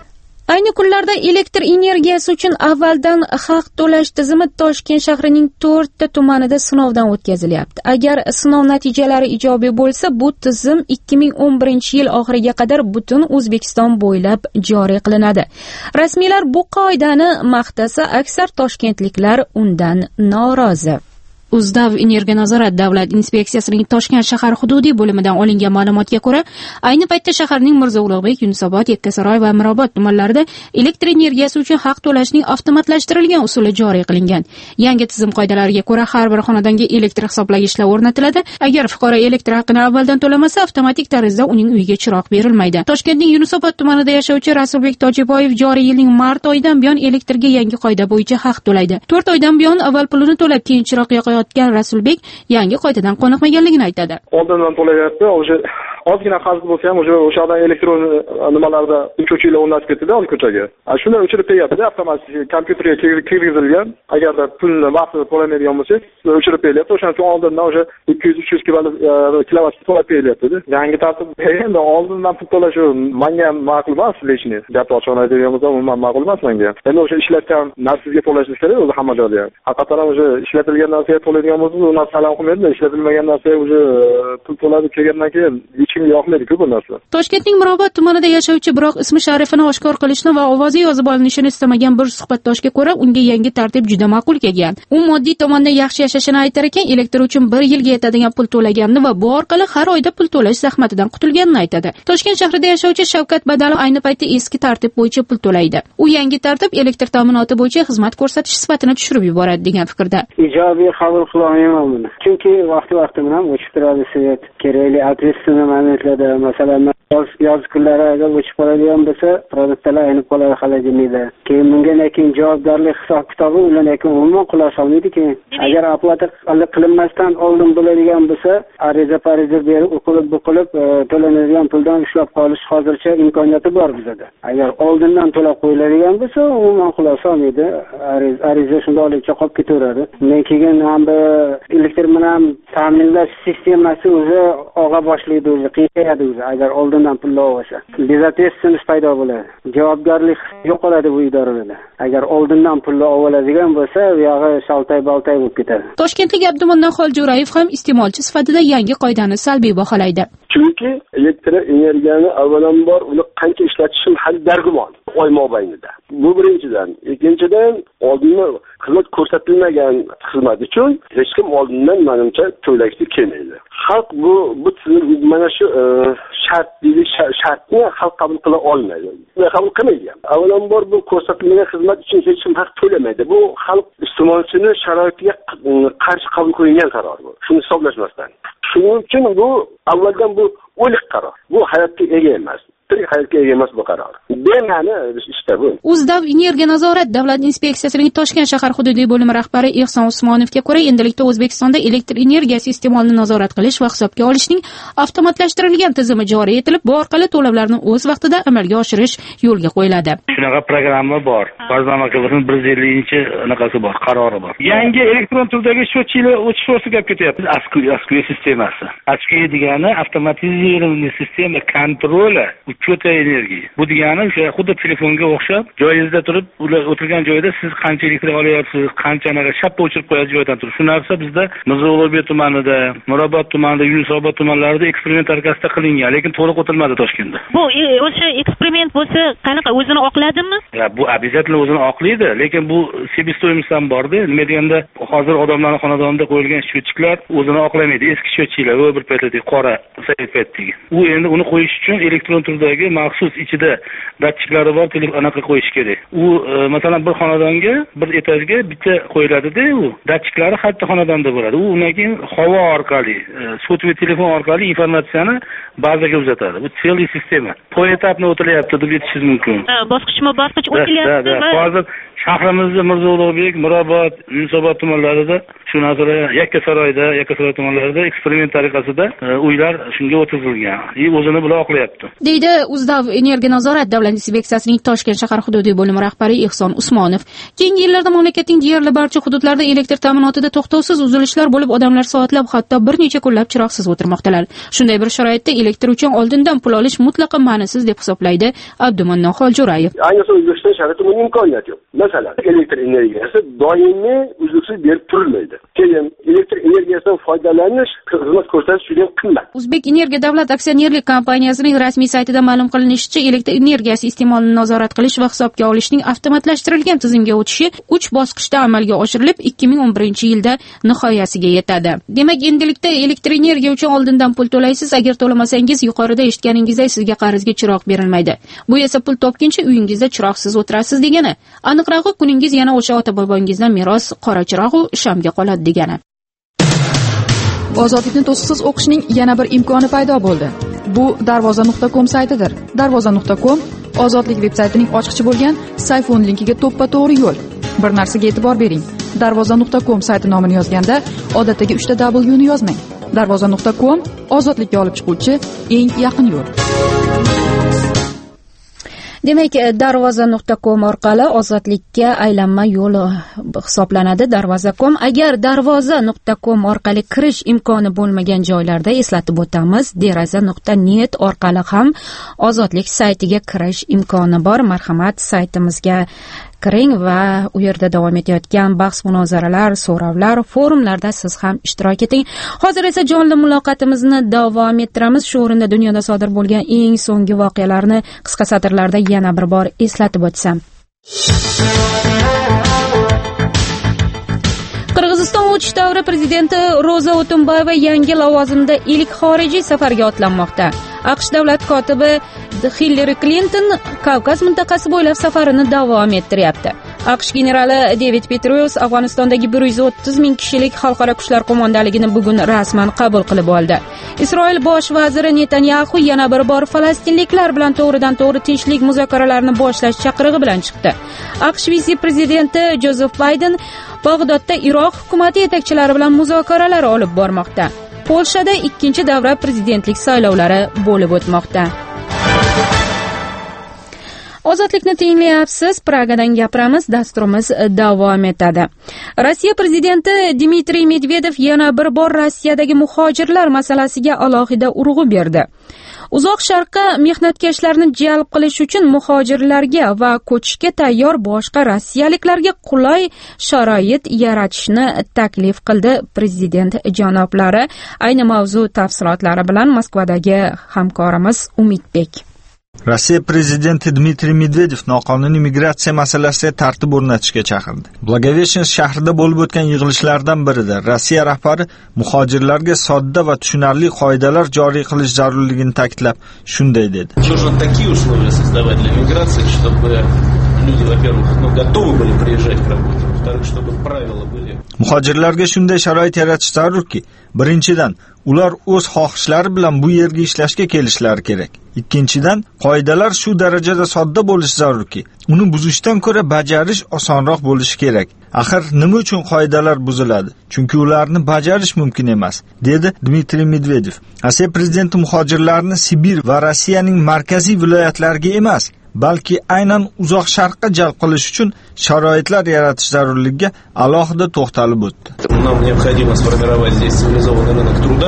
Ayni kunlarda elektr energiyasi uchun avvaldan haq to'lash tizimi Toshkent shahrining to'rtta tumanida sinovdan o'tkazilyapti. Agar sinov natijalari ijobiy bo'lsa, bu tizim ikki ming o'n birinchi yil oxiriga qadar butun O'zbekiston bo'ylab joriy qilinadi. Rasmiylar bu qoidani maqtasa, aksar toshkentliklar undan norozi. Uzdav Energonazorat davlat inspeksiyasining Toshkent shahar hududiy bo'limidan olingan ma'lumotga ko'ra, ayni paytda shaharning Mirzo Ulug'bek, Yunusobod, Yakkasaroy va Mirobod tumanlarida elektr energiyasi uchun haq to'lashning avtomatlashtirilgan usuli joriy qilingan. Yangi tizim qoidalariga ko'ra, har bir xonadonga elektr hisoblagichlar o'rnatiladi. Agar fuqaro elektr haqini avvaldan to'lamasa, avtomatik tarzda uning uyiga chiroq berilmaydi. Toshkentning Yunusobod tumanida yashovchi Rasulbek Tojiboyev joriy yilning mart oyidan buyon elektrga yangi qoida bo'yicha haq to'laydi. to'rt oydan buyon avval pulini to'lab, keyin chiroq yoqayotgan Rasulbek yangi qoidadan qoniqmaganligini aytadi. Oldindan to'layapti, o'sha ozgina qarz bo'lsa ham o'sha o'shadan elektron nimalarda ko'chaga o'rnatib ketdi-da, ol ko'chaga. Shuni o'chirib qo'yapti, avtomatik kompyuterga kirgizilgan. Agarda pulni vaqtida to'lamaydigan bo'lsak, o'chirib qo'yapti. O'shaning uchun oldindan o'sha ikki yuz uch yuz kilovat to'lab qo'yapti. Yangi tartib endi oldindan pul to'lash menga ma'qul emas, lechni. Gap ochig'ini aytadigan bo'lsam, umuman ma'qul emas menga. Endi o'sha ishlatgan narsasiga to'lash kerak o'zi hamma joyda. Haqiqatan o'sha ishlatilgan narsaga to'laydigan bo'lsa, u narsa salam qilmaydi. Ishlatilmagan narsaga o'sha pul to'ladi kelgandan keyin kimga yoqmaydi-ku bu narsa. Toshkentning Mirobod tumanida yashovchi, biroq ismi sharifini oshkor qilishni va ovozi yozib olinishini istamagan bir suhbatdoshga ko'ra, unga yangi tartib juda ma'qul kelgan. U moddiy tomondan yaxshi yashashini aytar ekan, elektr uchun bir yilga yetadigan pul to'laganini va bu orqali har oyda pul to'lash zahmatidan qutulganini aytadi. Toshkent shahrida yashovchi Shavkat Badalov ayni paytda eski tartib bo'yicha pul to'laydi. U yangi tartib elektr ta'minoti bo'yicha xizmat ko'rsatish sifatini tushirib yuboradi degan fikrda. Ijobiy qabul qilolmayman buni. Chunki vaqti-vaqti bilan o'chib turadi svet, kerakli adresini ma'lumotlarda, masalan, yoz kunlari agar o'chib qoladigan bo'lsa, produktlar aynib qoladi xolodilnikda. Keyin bunga lekin javobgarlik hisob-kitobi ular lekin umuman quloq solmaydi keyin. Agar oplata qilinmasdan oldin bo'ladigan bo'lsa, ariza pariza berib, o'qilib, bo'qilib to'lanadigan puldan ushlab qolish hozircha imkoniyati bor bizda. Agar oldindan to'lab qo'yiladigan bo'lsa, umuman quloq solmaydi. Ariza shundaylikcha qolib ketaveradi. Keyin ham elektr bilan ta'minlash sistemasi o'zi og'a boshlaydi, o'zi qiyshayadi o'zi. Agar oldindan pul olsa, bezatesizlik paydo bo'ladi. Javobgarlik yo'qoladi bu idoralarda. Agar oldindan pul oladigan bo'lsa, u yog'i shaltay-baltay bo'lib ketadi. Toshkentlik Abdumannan Xoljurayev ham iste'molchi sifatida yangi qoidani salbiy baholaydi. Chunki elektr energiyani avvalambor uni qancha ishlatishim hali dargumon oy mobaynida. Bu birinchidan. Ikkinchidan, oldindan xizmat ko'rsatilmagan xizmat uchun hech kim oldindan menimcha to'lashga kelmaydi. Xalq bu bu mana shu shart deydi, shartni xalq qabul qila olmaydi. Qabul qilmaydi. Avvalambor bu ko'rsatilmagan xizmat uchun hech kim haq to'lamaydi. Bu xalq iste'molchini sharoitiga qarshi qabul qilingan qaror bu. Shuni hisoblashmasdan. Shuning uchun bu avvaldan bu o'lik qaror. Bu hayotga ega emas. hayotga ega emas bu qaror. Bema'ni ishda bu. Uzdav Energonazorat davlat inspeksiyasining Toshkent shahar hududiy bo'limi rahbari Ehson Usmonovga ko'ra, endilikda O'zbekistonda elektr energiyasi iste'molini nazorat qilish va hisobga olishning avtomatlashtirilgan tizimi joriy etilib, bu orqali to'lovlarni o'z vaqtida amalga oshirish yo'lga qo'yiladi. Shunaqa programma bor. Ba'zan bir yuz ellinchi anaqasi bor, qarori bor. Yangi elektron turdagi sho'chilar o'chish to'g'risida gap ketyapti. Askuya sistemasi. Askuya degani avtomatiziranный sistema kontroli uchta energiya. Bu degani o'sha xuddi telefonga o'xshab, joyingizda turib, ular o'tirgan joyda siz qancha elektr olyapsiz, qancha anaqa shappa o'chirib qo'yadi joydan turib. Shu narsa bizda Mirzo Ulug'bek tumanida, Mirobod tumanida, Yunusobod tumanlarida eksperiment tariqasida qilingan, lekin to'liq o'tilmadi Toshkentda. Bu o'sha eksperiment bo'lsa, qanaqa o'zini oqladimi? Ya bu обязательно o'zini oqlaydi, lekin bu себестоимость ham bor-da. Nima deganda, hozir odamlarning xonadonida qo'yilgan sho'chiklar o'zini oqlamaydi. Eski sho'chiklar, o bir paytdagi qora sovet paytdagi. U endi uni qo'yish uchun elektron turdagi maxsus ichida datchiklari bor, telefon anaqa qo'yish kerak. U masalan bir xonadonga, bir etajga bitta qo'yiladi-da, u datchiklari har bitta xonadonda bo'ladi. U undan keyin havo orqali, sotviy telefon orqali informatsiyani bazaga uzatadi. Bu целый sistema. Poetapni o'tilyapti deb aytishingiz mumkin. Bosqichma-bosqich o'tilyapti va hozir shahrimizda Mirzo Ulug'bek, Mirobod, Yunusobod tumanlarida, shu nazorat Yakkasaroyda, Yakkasaroy tumanlarida eksperiment tariqasida uylar shunga o'tkazilgan. И o'zini bular oqlayapti. Deydi Uzdav energiya nazorat davlat inspeksiyasining Toshkent shahar hududiy bo'limi rahbari Ehson Usmonov keyingi yillarda mamlakatning deyarli barcha hududlarida elektr ta'minotida to'xtovsiz uzilishlar bo'lib, odamlar soatlab, hatto bir necha kunlab chiroqsiz o'tirmoqdalar. Shunday bir sharoitda elektr uchun oldindan pul olish mutlaqo ma'nisiz deb hisoblaydi Abdumanno Xoljurayev. Ayniqsa O'zbekiston sharoitida bunga imkoniyat yo'q. Masalan, elektr energiyasi doimiy uzluksiz berib turilmaydi. Keyin elektr energiyasidan foydalanish, xizmat ko'rsatish juda qimmat. O'zbek Energiya davlat aksionerlik kompaniyasining rasmiy saytida ma'lum qilinishicha, elektr energiyasi iste'molini nazorat qilish va hisobga olishning avtomatlashtirilgan tizimga o'tishi uch bosqichda amalga oshirilib, ikki ming o'n birinchi yilda nihoyasiga yetadi. Demak, endilikda elektr energiya uchun oldindan pul to'laysiz. Agar to'lamasangiz, yuqorida eshitganingizdek sizga qarzga chiroq berilmaydi. Bu esa pul topguncha uyingizda chiroqsiz o'tirasiz degani. Aniqrog'i, kuningiz yana o'sha ota-bobongizdan meros qora chiroq u shamga qoladi degani. Ozodlikni to'siqsiz o'qishning yana bir imkoni paydo bo'ldi. Bu darvoza nuqta com saytidir. darvoza nuqta com Ozodlik veb-saytining ochiqchi bo'lgan Sayfon linkiga to'ppa-to'g'ri yo'l. Bir narsaga e'tibor bering. darvoza nuqta com sayti nomini yozganda odatdagi uchta W ni yozmang. darvoza nuqta com ozodlikka olib chiquvchi eng yaqin yo'l. Demak, darvoza nuqta com orqali ozodlikka aylanma yo'li hisoblanadi. darvoza nuqta com. Agar darvoza nuqta com orqali kirish imkoni bo'lmagan joylarda eslatib o'tamiz, deraza nuqta net orqali ham ozodlik saytiga kirish imkoni bor. Marhamat, saytimizga kiring va u yerda davom etayotgan bahs-munozaralar, so'rovlar, forumlarda siz ham ishtirok eting. Hozir esa jonli muloqotimizni davom ettiramiz. Shu o'rinda dunyoda sodir bo'lgan eng so'nggi voqealarni qisqa satrlarda yana bir bor eslatib o'tsam. Qirg'iziston o'tish davri prezidenti Roza O'tunbayeva yangi lavozimda ilk xorijiy safarga otlanmoqda. AQSh davlat kotibi Hillary Clinton Kavkaz mintaqasi bo'ylab safarini davom ettiryapti. AQSh generali David Petraeus Afg'onistondagi bir yuz o'ttiz ming kishilik xalqaro kuchlar qo'mondaligini bugun rasman qabul qilib oldi. Isroil bosh vaziri Netanyahu yana bir bor falastinliklar bilan to'g'ridan-to'g'ri tinchlik muzokaralarini boshlash chaqirig'i bilan chiqdi. AQSh vitse-prezidenti Jozef Bayden Bag'dodda Iroq hukumati yetakchilari bilan muzokaralar olib bormoqda. Polshada ikkinchi davra prezidentlik saylovlari bo'lib o'tmoqda. Ozodlikni tinglayapsiz. Pragadan gapiramiz. Dasturimiz davom etadi. Rossiya prezidenti Dmitriy Medvedev yana bir bor Rossiyadagi muhojirlar masalasiga alohida urg'u berdi. Uzoq Sharqqa mehnatkashlarni jalb qilish uchun muhojirlarga va ko'chishga tayyor boshqa rossiyaliklarga qulay sharoit yaratishni taklif qildi prezident janoblari. Ayni mavzu tafsilotlari bilan Moskvadagi hamkorimiz Umidbek. Rossiya prezidenti Dmitriy Medvedev noqonuniy migratsiya masalasiga tartib o'rnatishga chaqirdi. Blagoveshchensk shahrida bo'lib o'tgan yig'ilishlardan birida Rossiya rahbari muhojirlarga sodda va tushunarli qoidalar joriy qilish zarurligini ta'kidlab, shunday dedi. Нужно такие условия создавать для миграции, чтобы люди, во-первых, ну, готовы были приезжать к работе, во-вторых, чтобы правила были. Muhojirlarga shunday sharoit yaratish zarurki, birinchidan, ular o'z xohishlari bilan bu yerga ishlashga kelishlari kerak. Ikkinchidan, qoidalar shu darajada sodda bo'lishi zarurki, uni buzishdan ko'ra bajarish osonroq bo'lishi kerak. Axir nima uchun qoidalar buziladi? Chunki ularni bajarish mumkin emas, dedi Dmitriy Medvedev. Rossiya prezidenti muhojirlarni Sibir va Rossiyaning markaziy viloyatlariga emas, balki aynan uzoq sharqqa jalb qilish uchun sharoitlar yaratish zarurligiga alohida to'xtalib o'tdi. Нам необходимо сформировать здесь цивилизованный рынок труда.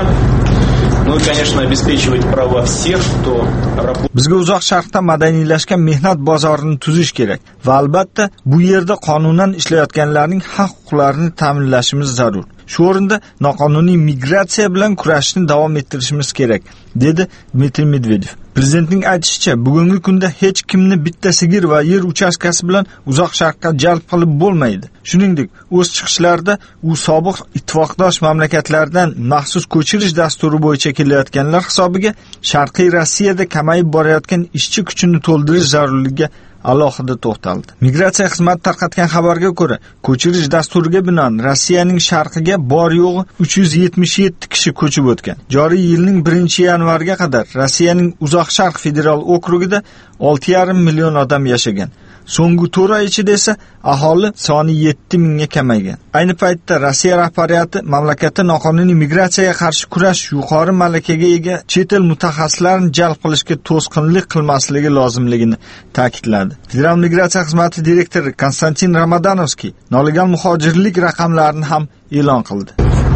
Ну и, конечно, обеспечивать права всех, кто работает. Bizga uzoq sharqda madaniylashgan mehnat bozorini tuzish kerak va albatta bu yerda qonunan ishlayotganlarning haq-huquqlarini ta'minlashimiz zarur. Shu o'rinda noqonuniy migratsiya bilan kurashishni davom ettirishimiz kerak, dedi Dmitriy Medvedev. Prezidentning aytishicha, bugungi kunda hech kimni bitta sigir va yer uchastkasi bilan uzoq sharqqa jalb qilib bo'lmaydi. Shuningdek, o'z chiqishlarida u sobiq ittifoqdosh mamlakatlardan maxsus ko'chirish dasturi bo'yicha kelayotganlar hisobiga Sharqiy Rossiyada kamayib borayotgan ishchi kuchini to'ldirish zarurligiga alohida to'xtaldi. Migratsiya xizmati tarqatgan xabarga ko'ra, ko'chirish dasturiga binoan Rossiyaning sharqiga bor yo'g'i uch yuz yetmish yetti kishi ko'chib o'tgan. Joriy yilning birinchi yanvariga qadar Rossiyaning Uzoq Sharq federal okrugida olti yarim million odam yashagan. So'nggi to'rt oy ichida esa aholi soni yetti mingga kamaygan. Ayni paytda Rossiya rahbariyati mamlakatda noqonuniy migratsiyaga qarshi kurash yuqori malakaga ega chet el mutaxassislarini jalb qilishga to'sqinlik qilmasligi lozimligini ta'kidladi. Federal migratsiya xizmati direktori Konstantin Ramadonovskiy noligan muhojirlik raqamlarini ham e'lon qildi.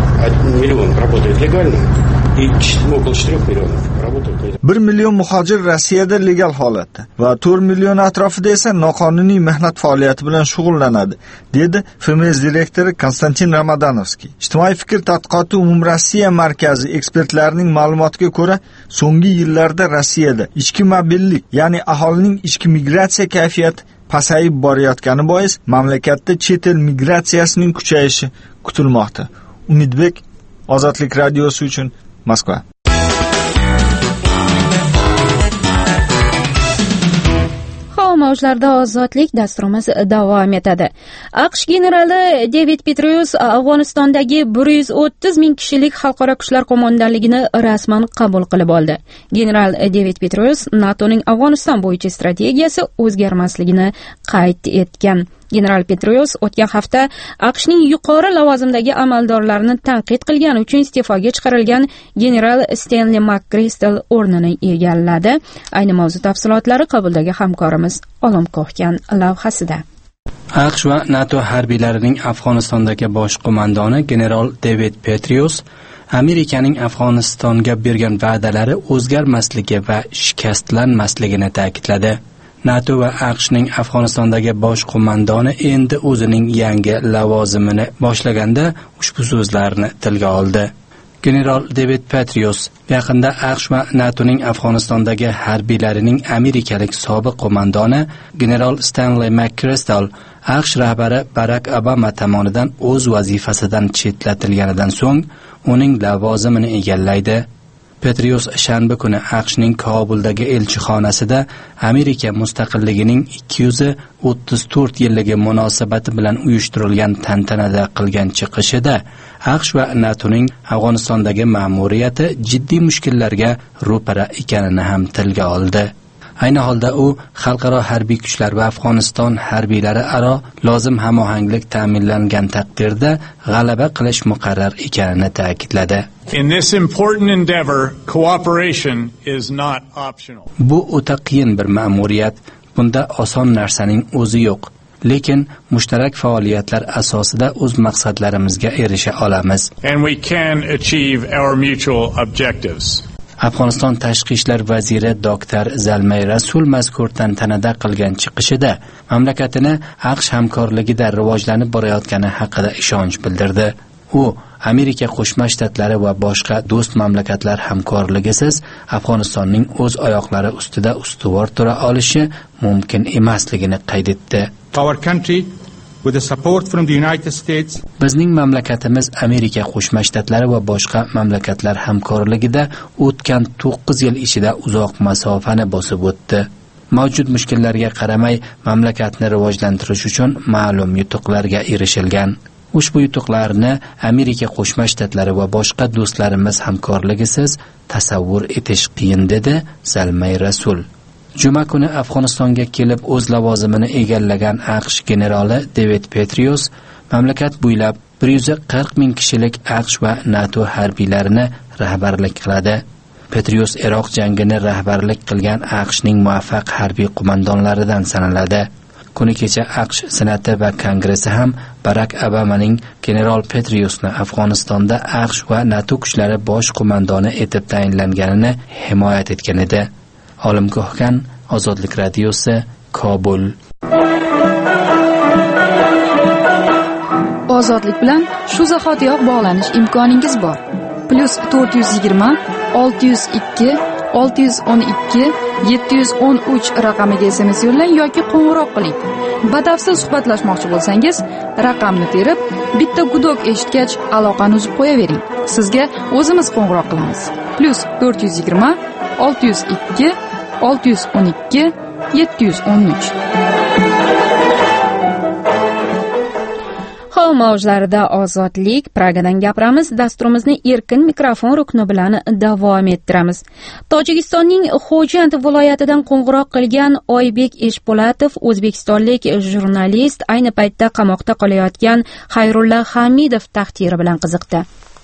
bir million muhojir Rossiyada legal holatda va to'rt million atrofida esa noqonuniy mehnat faoliyati bilan shug'ullanadi, dedi F M S direktori Konstantin Ramadonovskiy. Ijtimoiy fikr tadqiqoti Umumrossiya markazi ekspertlarining ma'lumotiga ko'ra, so'nggi yillarda Rossiyada ichki mobillik, ya'ni aholining ichki migratsiya kayfiyati pasayib borayotgani bois mamlakatda chet el migratsiyasining kuchayishi kutilmoqda. Umidbek, Ozodlik radiosi uchun Moskva. Mavzularda ozodlik dasturimiz davom etadi. AQSh generali David Petraeus Afg'onistondagi bir yuz o'ttiz ming kishilik xalqaro kuchlar qo'mondonligini rasman qabul qilib oldi. General David Petraeus NATOning Afg'oniston bo'yicha strategiyasi o'zgarmasligini qayd etgan. General Petraeus o'tgan hafta AQShning yuqori lavozimdagi amaldorlarini tanqid qilgani uchun iste'foga chiqarilgan general Stanley McChrystal o'rnini egalladi. Ayni mavzu tafsilotlari qabuldagi hamkorimiz Olim Kohgan lavhasida. AQSh va NATO harbiylarining Afg'onistondagi bosh qo'mondoni general David Petraeus Amerikaning Afg'onistonga bergan va'dalari o'zgarmasligi va shikastlanmasligini ta'kidladi. NATO va AQShning Afg'onistondagi bosh qo'mondoni endi o'zining yangi lavozimini boshlaganda ushbu so'zlarni tilga oldi. General David Petraeus yaqinda AQSh va NATOning Afg'onistondagi harbiylarining amerikalik sobiq qo'mondoni general Stanley McChrystal AQSh rahbari Barack Obama tomonidan o'z vazifasidan chetlatilganidan so'ng uning lavozimini egallaydi. Petraeus shanba kuni AQShning Kobuldagi elchixonasida Amerika mustaqilligining ikki yuz o'ttiz to'rt yilligi munosabati bilan uyushtirilgan tantanada qilgan chiqishida AQSh va NATOning Afg'onistondagi ma'muriyati jiddiy mushkullarga ro'para ekanini ham tilga oldi. Ayni holda u xalqaro harbiy kuchlar va Afg'oniston harbiylari aro lozim hamohanglik ta'minlangan taqdirda g'alaba qilish muqarrar ekanini ta'kidladi. In this important endeavor, cooperation is not optional. Bu o'ta qiyin bir ma'muriyat. Bunda oson narsaning o'zi yo'q. Lekin mushtarak faoliyatlar asosida o'z maqsadlarimizga erisha olamiz. And we can achieve our mutual objectives. Afg'oniston tashqi ishlar vaziri doktor Zalmay Rasul mazkur tantanada qilgan chiqishida mamlakatini AQSh hamkorligida rivojlanib borayotgani haqida ishonch bildirdi. U Amerika Qo'shma Shtatlari va boshqa do'st mamlakatlar hamkorligisiz Afg'onistonning o'z oyoqlari ustida ustuvor tura olishi mumkin emasligini qayd etdi. Our country with the support from the United States. Bizning mamlakatimiz Amerika Qo'shma Shtatlari va boshqa mamlakatlar hamkorligida o'tgan to'qqiz yil ichida uzoq masofani bosib o'tdi. Mavjud mushkullarga qaramay mamlakatni rivojlantirish uchun ma'lum yutuqlarga erishilgan. Ushbu yutuqlarni Amerika Qo'shma Shtatlari va boshqa do'stlarimiz hamkorligisiz tasavvur etish qiyin, dedi Zalmay Rasul. Juma kuni Afg'onistonga kelib o'z lavozimini egallagan AQSh generali David Petraeus mamlakat bo'ylab bir yuz qirq ming kishilik AQSh va NATO harbiylarini rahbarlik qiladi. Petraeus Iroq jangini rahbarlik qilgan AQShning muvaffaq harbiy qo'mondonlaridan sanaladi. Kuni kecha AQSh Senati va Kongressi ham Barack Obamaning general Petraeusni Afg'onistonda AQSh va NATO kuchlari bosh qo'mondoni etib tayinlanganini himoya etgan edi. Olim Kohgan, Ozodlik radiosi, Kobul. Ozodlik bilan shu zahotiyoq bog'lanish imkoningiz bor. Plus to'rt yuz yigirma olti yuz ikki olti yuz o'n ikki yetti yuz o'n uch raqamiga S M S yo'llang yoki qo'ng'iroq qiling. Batafsil suhbatlashmoqchi bo'lsangiz, raqamni terib, bitta gudok eshitgach aloqani uzib qo'yavering. Sizga o'zimiz qo'ng'iroq qilamiz. Plus to'rt yuz yigirma olti yuz ikki olti yuz o'n ikki yetti yuz o'n uch. Havo mavjlarida ozodlik, Pragadan gapiramiz, dasturimizni erkin mikrofon rukni bilan davom ettiramiz. Tojikistonning Xo'jand viloyatidan qo'ng'iroq qilgan Oybek Eshpo'latov o'zbekistonlik jurnalist ayni paytda qamoqda qolayotgan Xayrulla Hamidov taqdiri bilan qiziqdi.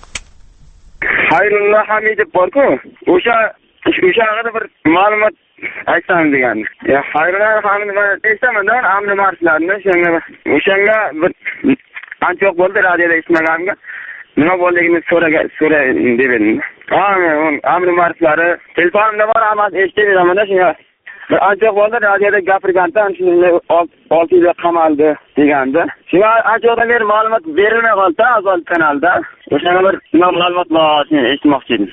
Xayrulla Hamidov borku, o'sha o'sha haqida bir ma'lumot aytsam degan. Ya Xayrulla Hamidov eshitaman-da, amri marslarni o'shanga o'shanga bir anchoq bo'ldi, radioda eshitmaganimga nima bo'lligini so'raga so'ra deb edim. Ha, amri marslari telefonimda bor, ammo eshitmayman-da shunga. Bir anchoq bo'ldi, radioda gapirganda shunday olti yil qamaldi deganda. Shunga anchoqdan beri ma'lumot berilmay qoldi Azal kanalda. O'shanga bir ma'lumot bor, eshitmoqchi edim.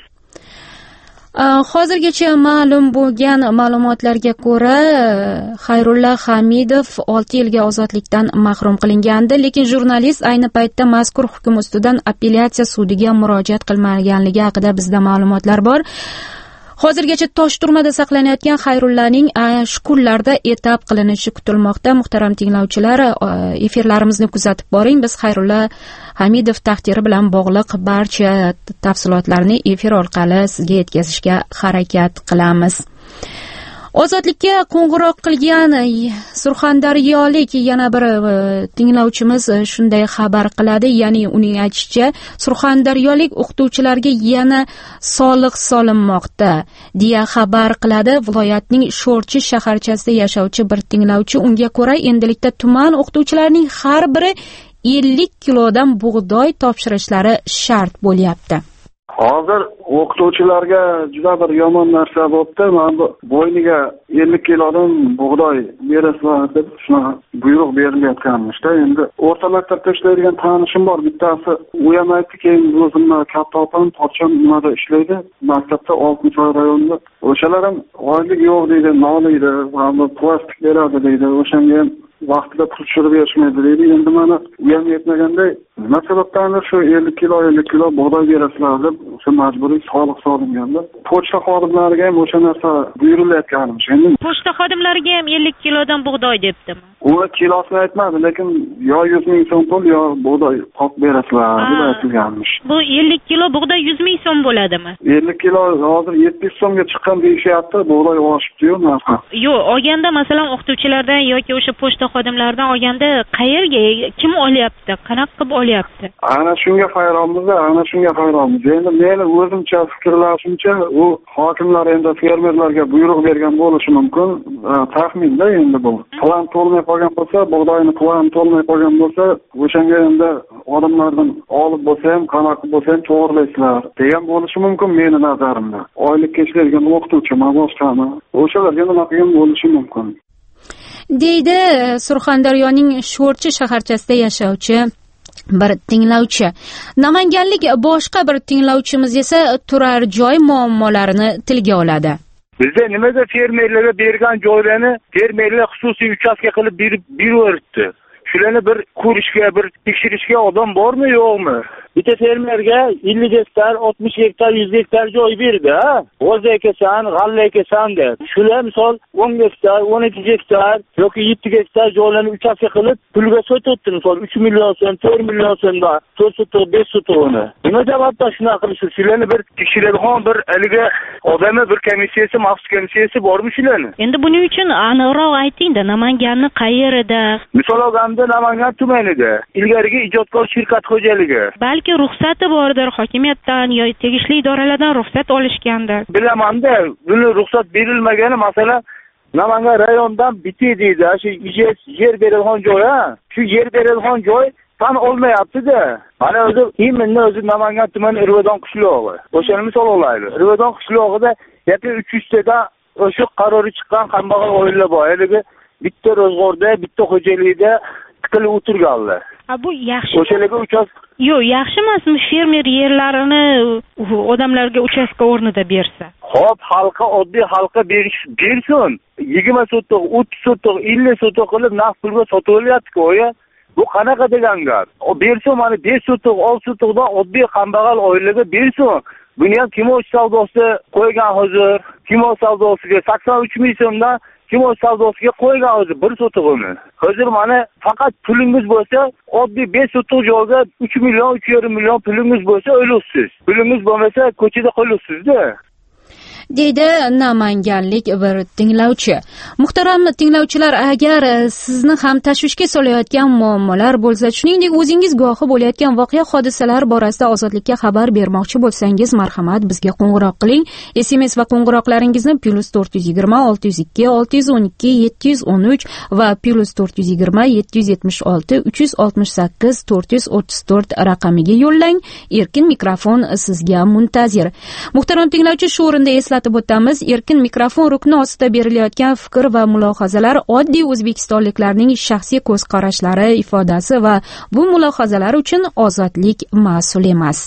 Hozirgacha ma'lum bo'lgan ma'lumotlarga ko'ra, Xayrulla Hamidov olti yilga ozodlikdan mahrum qilingandi, lekin jurnalist ayni paytda mazkur hukm ustidan apellyatsiya sudiga murojaat qilmaganligi haqida bizda ma'lumotlar bor. Hozirgacha Toshturmada saqlanayotgan Xayrullaning shu kunlarda etap qilinishi kutilmoqda. Muhtaram tinglovchilar, efirlarimizni kuzatib boring. Biz Xayrulla Hamidov taqdiri bilan bog'liq barcha tafsilotlarni efir orqali sizga yetkazishga harakat qilamiz. Ozodlikka qo'ng'iroq qilgan surxondaryolik yana bir tinglovchimiz shunday xabar qiladi, ya'ni uning aytishicha, surxondaryolik o'qituvchilarga yana soliq solinmoqda deya xabar qiladi viloyatning Sho'rchi shaharchasida yashovchi bir tinglovchi. Unga ko'ra, endilikda tuman o'qituvchilarining har biri ellik kilodan bug'doy topshirishlari shart bo'lyapti. Hozir o'qituvchilarga juda bir yomon narsa bo'pti. Mana bo'yniga ellik kilodan bug'doy berasizlar deb shunaqa buyruq berilayotganmishda. Endi o'rta maktabda ishlaydigan tanishim bor, bittasi u ham aytdi, keyin o'zimni katta opam pochcham nimada ishlaydi, maktabda oltmishvoy rayonida. O'shalar ham oylik yo'q deydi, noliydi, va plastik beradi deydi. O'shanga ham vaqtida pul tushirib berishmaydi deydi. Endi mana u ham yetmaganday, nima sababdan shu ellik kilo ellik kilo bug'doy berasizlar deb o'sha majburiy soliq solinganda, pochta xodimlariga ham o'sha narsa buyurilayotganmish. Endi pochta xodimlariga ham ellik kilodan bug'doy debdimi? Uni kilosini aytmadi, lekin yo yuz ming so'm pul yo bug'doy qop berasizlar deb aytilganmish. Bu ellik kilo bug'doy yuz ming so'm bo'ladimi? ellik kilo hozir yetti yuz so'mga chiqqan deyishyapti, bug'doy oshibdi-yu narxi. Yo'q, olganda masalan o'qituvchilardan yoki o'sha pochta xodimlaridan olganda qayerga, kim olyapti, qanaqa qilib olyapti? Ana shunga hayronmiz, ana shunga hayronmiz. Endi meni o'zimcha fikrlashimcha, u hokimlar endi fermerlarga buyruq bergan bo'lishi mumkin, taxminda endi bu. Plan to'lmay qolgan bo'lsa, bug'doyni plan to'lmay qolgan bo'lsa, o'shanga endi odamlardan olib bo'lsa ham, qanaqa bo'lsa ham to'g'rilaysizlar degan bo'lishi mumkin meni nazarimda. Oylikka ishlaydigan o'qituvchimi, boshqami, o'shalarga nima qilgan bo'lishi mumkin. deydi Surxondaryoning Sho'rchi shaharchasida yashovchi bir tinglovchi. Namanganlik boshqa bir tinglovchimiz esa turar joy muammolarini tilga oladi. Bizda nimaga fermerlarga bergan joylarni fermerlar xususiy uchastka qilib berib beribdi. Shularni bir ko'rishga, bir tekshirishga odam bormi, yo'qmi? Bitta fermerga ellik gektar, oltmish gektar, yuz gektar joy berdi, ha? G'oz ekasan, g'alla ekasan deb. Shular misol o'n gektar, o'n ikki gektar yoki yetti gektar joylarni uchastka qilib pulga sotibdi, misol uch million so'm, to'rt million so'mda, to'rt sotuq, besh sotuqni. Nima sababdan shunaqa qilishdi? Shularni bir tekshiradigan bir haliga odamni bir komissiyasi, maxsus komissiyasi bormi shularni? Endi buning uchun aniqroq ayting-da, Namanganni qayerida? Misol olganda Namangan tumanida ilgarigi ijodkor shirkat xo'jaligi. Balki ruxsati bordir, hokimiyatdan yoki tegishli idoralardan ruxsat olishgandir. Bilaman-da, buni ruxsat berilmagani, masalan, Namangan rayondan biti deydi, shu yer berilgan joy, ha? Shu yer berilgan joy tan olmayapti-da. Mana o'zi Himinni o'zi Namangan tumani Irvodon qishlog'i. O'shani misol olaylik. Irvodon qishlog'ida yaqin uch yuz ta o'sha qarori chiqqan kambag'al oilalar bor. Haligi bitta ro'zg'orda, bitta xo'jalikda tiqilib o'tirganlar. Ha, bu yaxshi. O'shalarga uchastka. Yo'q, yaxshi emasmi fermer yerlarini odamlarga uchastka o'rnida bersa? Xo'p, xalqqa, oddiy xalqqa berish bersin. yigirma sotuq, o'ttiz sotuq, ellik sotuq qilib naqd pulga sotib olyapti-ku, oya. Bu qanaqa degan gap? O bersin, mana besh sotuq, olti sotuqdan oddiy kambag'al oilaga bersin. Buni ham kimosh savdosi qo'ygan hozir. Kimosh savdosiga sakson uch ming so'mdan kim o'z savdosiga qo'ygan o'zi bir sotig'ini. Hozir mana faqat pulingiz bo'lsa, oddiy besh sotiq joyga uch million, uch yarim million pulingiz bo'lsa o'lasiz. Pulingiz bo'lmasa ko'chada qolasizda. deydi namanganlik bir tinglovchi. Muhtaram tinglovchilar, agar sizni ham tashvishga solayotgan muammolar bo'lsa, shuningdek o'zingiz guvohi bo'layotgan voqea hodisalar borasida Ozodlikka xabar bermoqchi bo'lsangiz, marhamat bizga qo'ng'iroq qiling. S M S va qo'ng'iroqlaringizni plus to'rt yuz yigirma olti yuz ikki olti yuz o'n ikki yetti yuz o'n uch va plus to'rt yuz yigirma yetti yuz yetmish olti uch yuz oltmish sakkiz to'rt yuz o'ttiz to'rt raqamiga yo'llang. Erkin mikrofon sizga muntazir. Muhtaram tinglovchi, shu o'rinda eslatib o'tamiz, erkin mikrofon rukni ostida berilayotgan fikr va mulohazalar oddiy o'zbekistonliklarning shaxsiy ko'z qarashlari ifodasi va bu mulohazalar uchun Ozodlik mas'ul emas.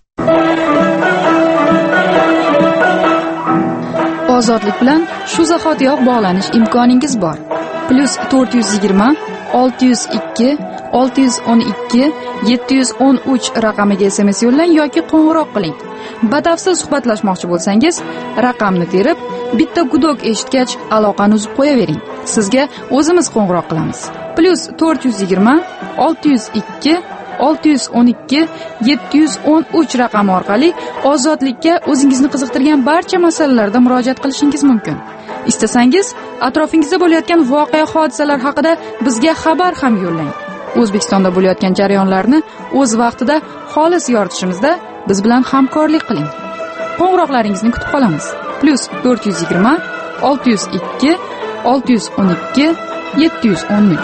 Ozodlik bilan shu zahotiyoq bog'lanish imkoningiz bor. Plus to'rt yuz yigirma olti yuz ikki olti yuz o'n ikki yetti yuz o'n uch raqamiga S M S yo'llang yoki qo'ng'iroq qiling. Batafsil suhbatlashmoqchi bo'lsangiz, raqamni terib, bitta gudok eshitgach aloqani uzib qo'yavering. Sizga o'zimiz qo'ng'iroq qilamiz. Plus to'rt yuz yigirma olti yuz ikki olti yuz o'n ikki yetti yuz o'n uch raqami orqali Ozodlikka o'zingizni qiziqtirgan barcha masalalarda murojaat qilishingiz mumkin. Istasangiz, atrofingizda bo'layotgan voqea hodisalar haqida bizga xabar ham yo'llang. O'zbekistonda bo'layotgan jarayonlarni o'z vaqtida xolis yoritishimizda biz bilan hamkorlik qiling. Qo'ng'iroqlaringizni kutib qolamiz. Plus to'rt yuz yigirma olti yuz ikki olti yuz o'n ikki yetti yuz o'n uch.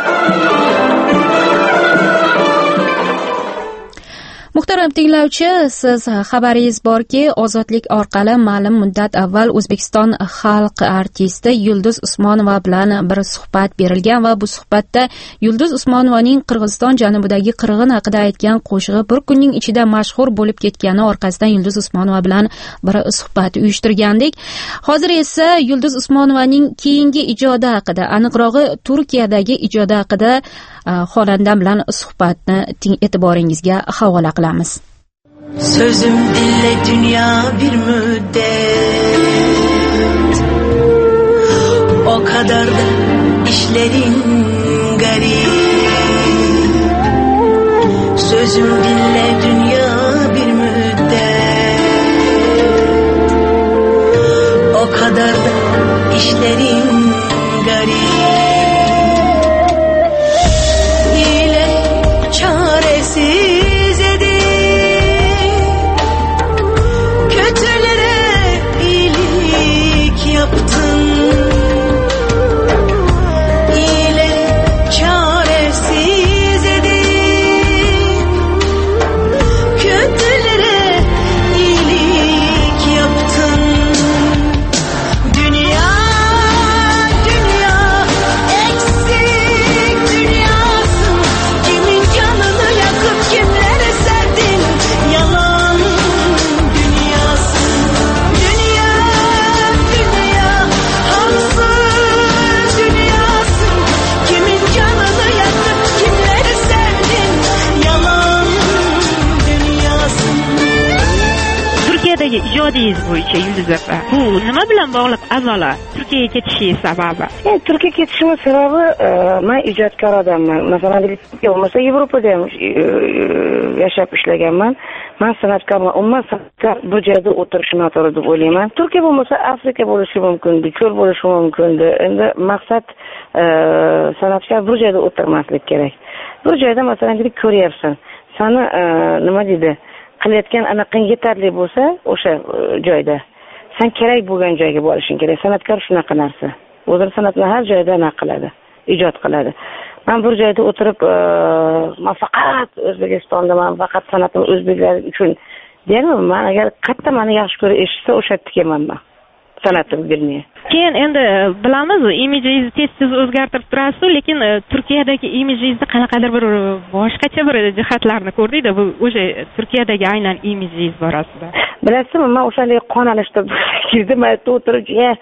Muhtaram tinglovchi, siz xabaringiz borki, Ozodlik orqali ma'lum muddat avval O'zbekiston xalq artisti Yulduz Usmonova bilan bir suhbat berilgan va bu suhbatda Yulduz Usmonovaning Qirg'iziston janubidagi qirg'in haqida aytgan qo'shig'i bir kunning ichida mashhur bo'lib ketgani orqasidan Yulduz Usmonova bilan bir suhbat uyushtirgandik. Hozir esa Yulduz Usmonovaning keyingi ijodi haqida, aniqrog'i Turkiyadagi ijodi haqida xonanda bilan suhbatni e'tiboringizga havola qilamiz. Sözüm dinle dünya bir müddet, o kadar da işlerin garip. Sözüm dinle dünya bir müddet, o kadar da işlerin garip. İle çaresiz yaptın, ile çaresiz edip kötülere iyilik yaptın. Dünya, dünya eksik dünyasın, kimin canını yakıp kimlere serdin, yalan dünyasın. Dünya, dünya haksız dünyasın, kimin canını yakıp kimleri sevdin, yalan dünyasın. Turkiyadagi ijodingiz bo'yicha Yulduz opa, bu nima bilan bog'liq? Avvalo, Turkiyaga ketishingiz sababi? Yani Turkiyaga ketishimiz sababi, men ijodkor odamman. Masalan, Turkiya bo'lmasa Yevropada ham yashab ishlaganman. Men san'atkorman. Umuman san'atkor bu joyda o'tirishi noto'g'ri deb o'ylayman. Turkiya bo'lmasa Afrika bo'lishi mumkin, cho'l bo'lishi mumkin. Endi maqsad san'atkor bu joyda o'tirmaslik kerak. Bu joyda masalan ko'ryapsan, sani nima deydi, qilayotgan anaqang yetarli bo'lsa, o'sha joyda sen kerak bo'lgan joyga borishing kerak. San'atkor shunaqa narsa. O'zini san'atni har joyda naq qiladi, ijod qiladi. Men bir joyda o'tirib, men faqat O'zbekistonda, men faqat san'atim o'zbeklar uchun deyman. Men agar qayerda meni yaxshi ko'rib eshitsa, o'sha yerga kelmanman. San'atim bilmay. Keyin endi bilamiz, imijingizni tez-tez o'zgartirib turasiz, lekin Turkiyadagi imijingizni qanaqadir bir boshqacha bir jihatlarni ko'rdik-da, bu o'sha Turkiyadagi aynan imijingiz borasida. Bilasizmi, men o'shanday qon alishtirib kirdim, aytib o'tirib,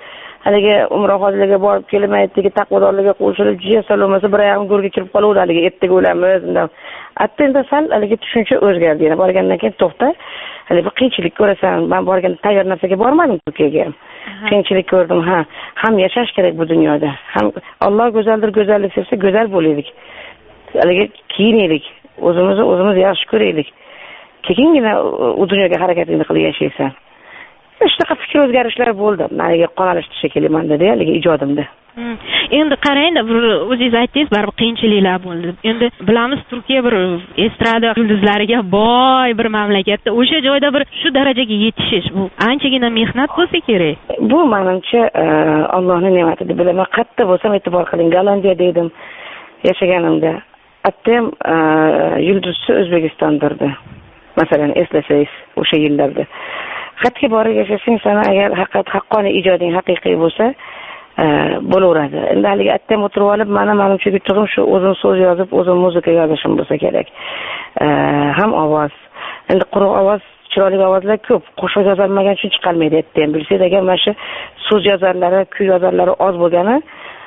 haligi umra hojilariga borib kelib aytdiki taqvodorlarga qo'shilib jiya salomasa bir oyog'im go'rga kirib qolaverdi haligi ertaga o'lamiz undan hatta endi sal haligi tushuncha o'zgardi yana borgandan keyin to'xta haligi bir qiyinchilik ko'rasan man borganda tayyor narsaga bormadim Turkiyaga qiyinchilik ko'rdim ha ham yashash kerak bu dunyoda ham Alloh go'zaldir go'zallik sevsa go'zal bo'laylik haligi kiyinaylik o'zimizni o'zimiz yaxshi ko'raylik keyingina u dunyoga harakatingni qilib yashaysan shunaqa fikr o'zgarishlar bo'ldi maniga qonalishdi shekilli manda haligi ijodimda endi qarangda bir o'zingiz aytdingiz baribir qiyinchiliklar bo'ldi endi bilamiz Turkiya bir estrada yulduzlariga boy bir mamlakatda o'sha joyda bir shu darajaga yetishish bu anchagina mehnat bo'lsa kerak bu menimcha Allohning ne'mati deb bilaman qayerda bo'lsam e'tibor qiling Gollandiyada edim yashaganimda attam yulduzchi O'zbekistondirdi masalan eslasangiz o'sha yillarda qayerga borib yashasang sana agar haqiqat haqqoniy ijoding haqiqiy bo'lsa bo'laveradi endi haligi attam o'tirib olib mana menimcha yutug'im shu o'zim so'z yozib o'zim muzika yozishim bo'lsa kerak ham ovoz endi quruq ovoz chiroyli ovozlar ko'p qo'shiq yozolmagan uchun chiqolmaydi aytdim bilsangiz agar mana shu so'z yozarlari kuy yozarlari oz bo'lgani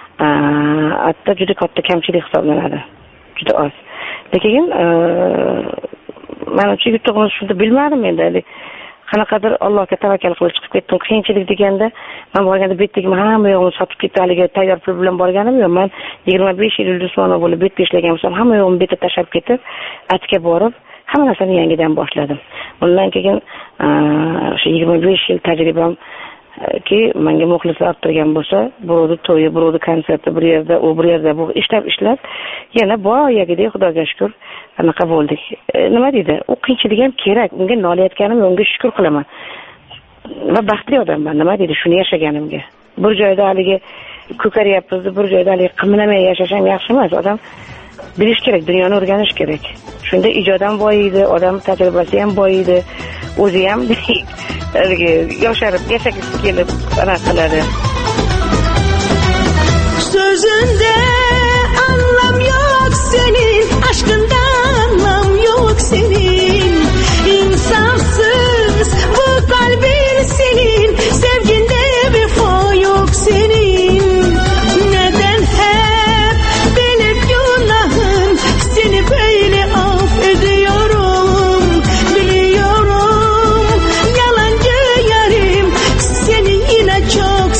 hatto juda katta kamchilik hisoblanadi juda oz lekin menimcha yutug'imiz shunda bilmadim endi qanaqadir Allohga tavakkal qilib chiqib ketdim qiyinchilik deganda men borganda betdagi hamma yo'g'imni sotib ketdi haligi tayyor pul bilan borganim yo'q men yigirma besh yil Yulduzmonov bo'lib betda ishlagan bo'lsam hamma yo'g'imni betda tashlab ketib atga borib hamma narsani yangidan boshladim undan keyin o'sha yigirma besh yil tajribam ki menga muxlislar orttirgan bo'lsa birovni to'yi birovni konserti bir yerda u bir yerda bu ishlab ishlab yana boyagidek xudoga shukur anaqa bo'ldik nima deydi u qiyinchilik ham kerak unga nolayotganim unga shukur qilaman va baxtli odamman nima deydi shuni yashaganimga bir joyda haligi ko'karyapmiz bir joyda haligi qimlamay yashash ham yaxshi emas odam bilish kerak dunyoni o'rganish kerak shunda ijod ham boyiydi odam tajribasi ham boyiydi o'zi ham haligi yosharib yashagisi kelib anaqa qiladi sözünde anlam yok senin aşkında anlam yok senin insansız bu kalbin senin sevginde vefa yok senin neden hep benim günahım seni böyle affediyorum biliyorum yalancı yarim seni yine çok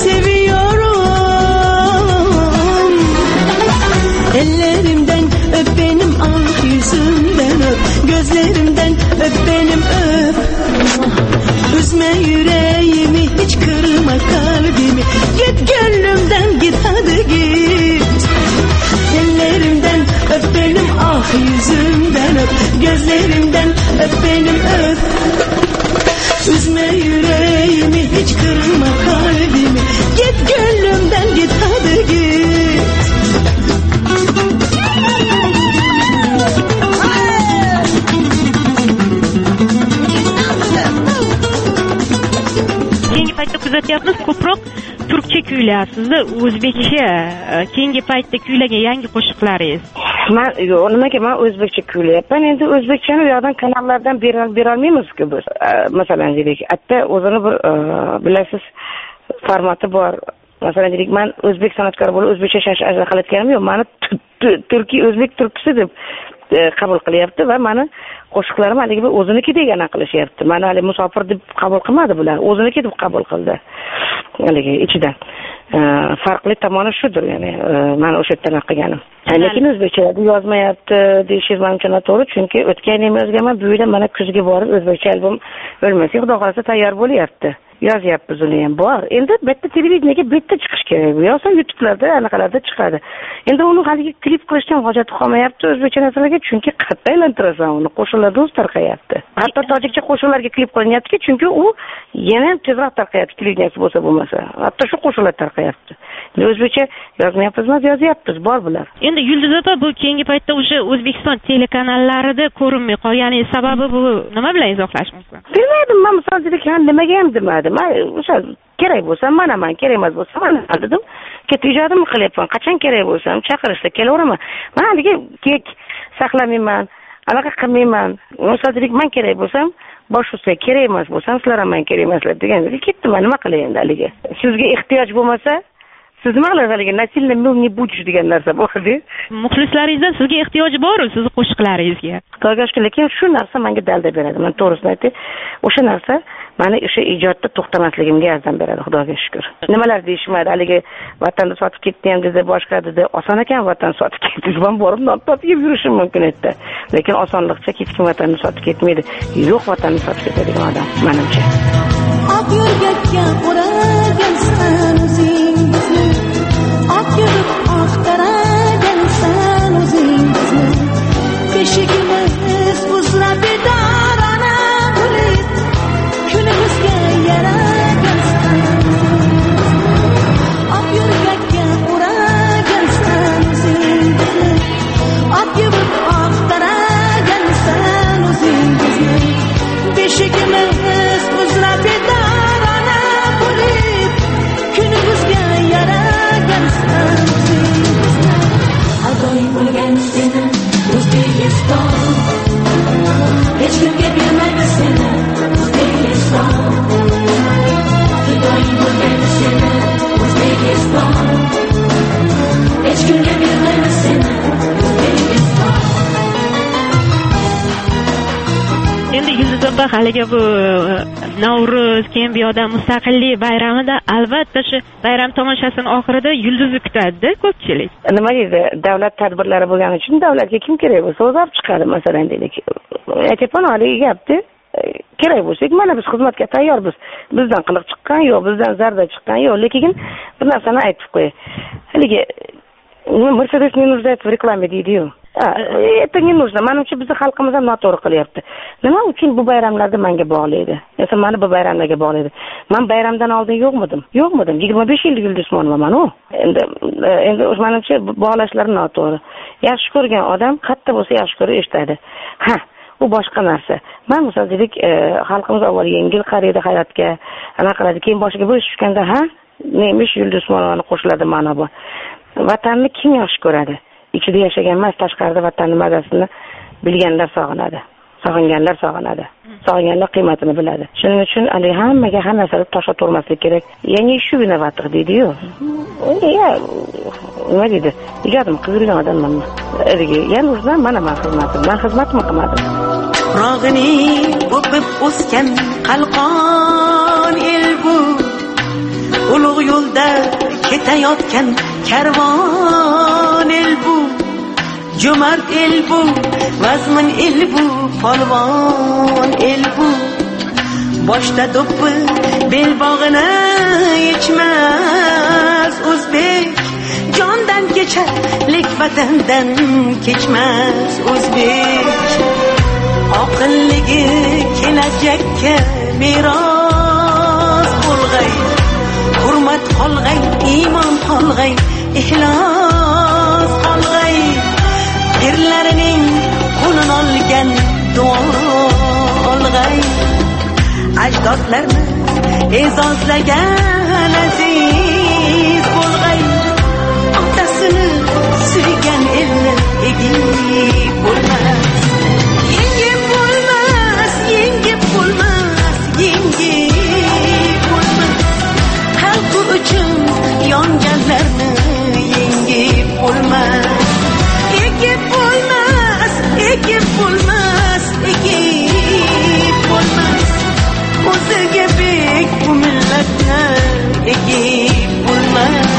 seviyorum ellerimden öp benim ah yüzümden öp gözlerimden öp benim öp üzme yüreğimi hiç kırma kalbimi git gönlümden git hadi git ellerimden öp benim ah yüzümden öp gözlerimden öp benim öp üzme yüreğimi hiç kırma kalbimi git gönlümden git hadi git keyingi paytda kuzatyapmiz ko'proq turkcha kuylayapsiz-da o'zbekcha keyingi paytda kuylagan yangi qo'shiqlaringiz man yo'q nimaga man o'zbekcha kuylayapman endi o'zbekchani u yoqdan kanallardan berolmaymiz-ku biz masalan deylik hatto o'zini bir bilasiz formati bor masalan deylik man o'zbek san'atkori bo'lib o'zbekcha shashar qilayotganim yo'q mani turkiy o'zbek turkisi deb qabul qilyapti va mani qo'shiqlarim haligi o'zinikidek anaqa qilishyapti mani hali musofir deb qabul qilmadi bular o'ziniki deb qabul qildi haligi ichidan farqli tomoni shudir ya'ni man o'sha yerda anaqa qilganim lekin o'zbekchalarda yozmayapti deyishingiz menimcha noto'g'ri chunki o'tgan yil yozganman bu yil mana kuzga borib o'zbekcha albom o'lmasa xudo xohlasa tayyor bo'lyapti yozyapmiz uni ham bor endi bu yerda televideniyaga bu yerda chiqish kerak bu yoqsa youtubelarda anaqalarda chiqadi endi uni haligi klip qilishdan hojati qolmayapti o'zbekcha narsalarga chunki qayerda aylantirasan uni qo'shiqlarda o'zi tarqayapti hatto tojikcha qo'shiqlarga klip qilinyaptiki chunki u yana ham tezroq tarqayapti televideniyasi bo'lsa bo'lmasa hatto shu qo'shiqlar tarqayapti o'zbekcha yozmayapmizmi yozyapmiz bor bular endi yulduz opa bu keyingi paytda o'sha o'zbekiston telekanallarida ko'rinmay qolgani sababi bu nima bilan izohlash mumkin bilmaydim man misol deylik nimaga ham demadim o'sha kerak bo'lsa manaman kerak emas bo'lsa mana dedim ket ijodimni qilyapman qachon kerak bo'lsam chaqirishsa kelaveraman man haligi kek saqlamayman anaqa qilmayman misol deylik man kerak bo'lsam bosh ustiga kerak emas bo'lsam sizlar ham menga kerak emaslar deganda ketdim. Men nima qilay endi haligi? Sizga ehtiyoj bo'lmasa siz nima qilasiz haligi? Nasilni milni bujish degan narsa bor-ku. Muxlislaringizdan sizga ehtiyoji bor-ku, sizning qo'shiqlaringizga. Xudoga shukr, lekin shu narsa menga dalda beradi. Men to'g'risini aytay, o'sha narsa meni o'sha ijodda to'xtamasligimga yordam beradi, Xudoga shukr. Nimalar deyishmaydi, haligi vatanni sotib ketdim dedi, boshqa dedi. Oson ekan vatan sotib ketish. Men borib non topib yurishim mumkin edi. Lekin osonlikcha hech kim vatanni sotib ketmaydi. Yo'q vatanni sotib ketadigan odam, menimcha. Ak yurgakka o'ragansan o'zingizni, ak yurib oxtaragansan o'zingizni, beshigimiz uzra bedorona bo'lib, kunimizga yaragansan o'zingizni, ak yurgakka o'ragansan o'zingizni, ak yurib oxtaragansan o'zingizni, beshigimiz uzra bedorona bo'lib, kunimizga yaragansan o'zingizni, adoyi bo'lgan seni O'zbekiston, hech kimga bermaydi seni O'zbekiston, fidoyi bo'lgan seni O'zbekiston, hech kimga bermaydi seni O'zbekiston. Endi Yulduz opa haligi bu Navro'z, keyin bu yoqda Mustaqillik bayramida albatta shu bayram tomoshasining oxirida Yulduzni kutadi ko'pchilik. Nima deydi? Davlat tadbirlari bo'lgani uchun davlatga kim kerak bo'lsa o'zi olib chiqadi, masalan deylik. Aytayapman, haligi gapni kerak bo'lsak, mana biz xizmatga tayyormiz. Bizdan qiliq chiqqan yo'q, bizdan zarda chiqqan yo'q, lekin bir narsani aytib qo'yay. Haligi Mercedes не нуждается в рекламе deydi-yu. Это не нужно. Menimcha bizni xalqimiz ham noto'g'ri qilyapti. Nima uchun bu bayramlarni menga bog'laydi? Esa meni bu bayramlarga bog'laydi. Men bayramdan oldin yo'qmidim? Yo'qmidim. yigirma besh yillik Yulduzmonman u. Endi endi menimcha bog'lashlari noto'g'ri. Yaxshi ko'rgan odam qayerda bo'lsa yaxshi ko'rib eshitadi. Ha, u boshqa narsa. Men misol dedik, xalqimiz avval yengil qaraydi hayotga, ana qiladi, keyin boshiga bo'sh tushganda, ha, nemish Yulduzmonlarni qo'shiladi mana bu. Vatanni kim yaxshi ko'radi? Ichida yashagan emas, tashqarida vatanni mazasini bilganlar sog'inadi. Sog'inganlar sog'inadi. Sog'inganlar qiymatini biladi. Shuning uchun ali hammaga har narsada tosh o'tmaslik kerak. Yangi shu vinovatr deydi-yu. Ya, nima deydi? Ijodim qizilgan odamman. Ergi, yana o'zim mana men xizmatim, men xizmatmi qilmadim. Rog'ini o'pib o'sgan qalqon el bu, ulug' yo'lda ketayotgan karvon el bu, jo'mart el bu, vazmin el bu, polvon el bu, boshda do'ppi belbog'ini yechmas o'zbek, jondan kechar lek vatandan kechmas o'zbek, oqilligi kelajakka meros bo'lg'ay, hurmat qolg'ay, iymon qolg'ay, ixlos qolg'ay, erlarining qo'lini olgan duo olg'ay, ajdodlarni e'zozlagan aziz bo'lg'ay, otasini suygan elni egib bo'lmas, yengib bo'lmas, yengib bo'lmas, yengib bo'lmas, xalqi uchun yonganlarni yengib bo'lmas, egib bo'lmas, egib bo'lmas, egib bo'lmas, o'ziga bek bu millatni egib bo'lmas.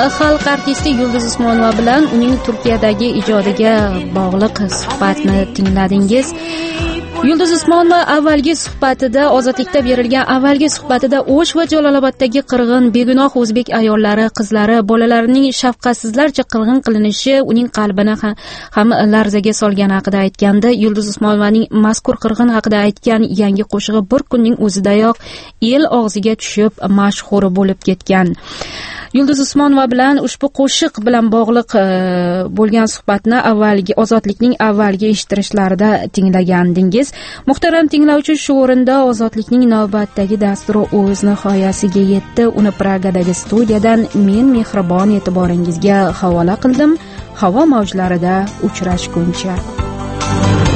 xalq artisti Yulduz Usmonova bilan uning Turkiyadagi ijodiga bog'liq suhbatni tingladingiz. Yulduz Usmonova avvalgi suhbatida, Ozodlikda berilgan avvalgi suhbatida O'sh va Jaloloboddagi qirg'in, begunoh o'zbek ayollari, qizlari, bolalarining shafqatsizlarcha qirg'in qilinishi uning qalbini ham larzaga solgani haqida aytgandi. Yulduz Usmonovaning mazkur qirg'in haqida aytgan yangi qo'shig'i bir kunning o'zidayoq el og'ziga tushib mashhur bo'lib ketgan. Yulduz Usmonova bilan ushbu qo'shiq bilan bog'liq bo'lgan suhbatni avvalgi Ozodlikning avvalgi eshittirishlarida tinglagandingiz. Muhtaram tinglovchi, shu o'rinda Ozodlikning navbatdagi dasturi o'z nihoyasiga yetdi. Uni Pragadagi studiyadan men mehribon e'tiboringizga havola qildim. Havo mavjlarida uchrashguncha.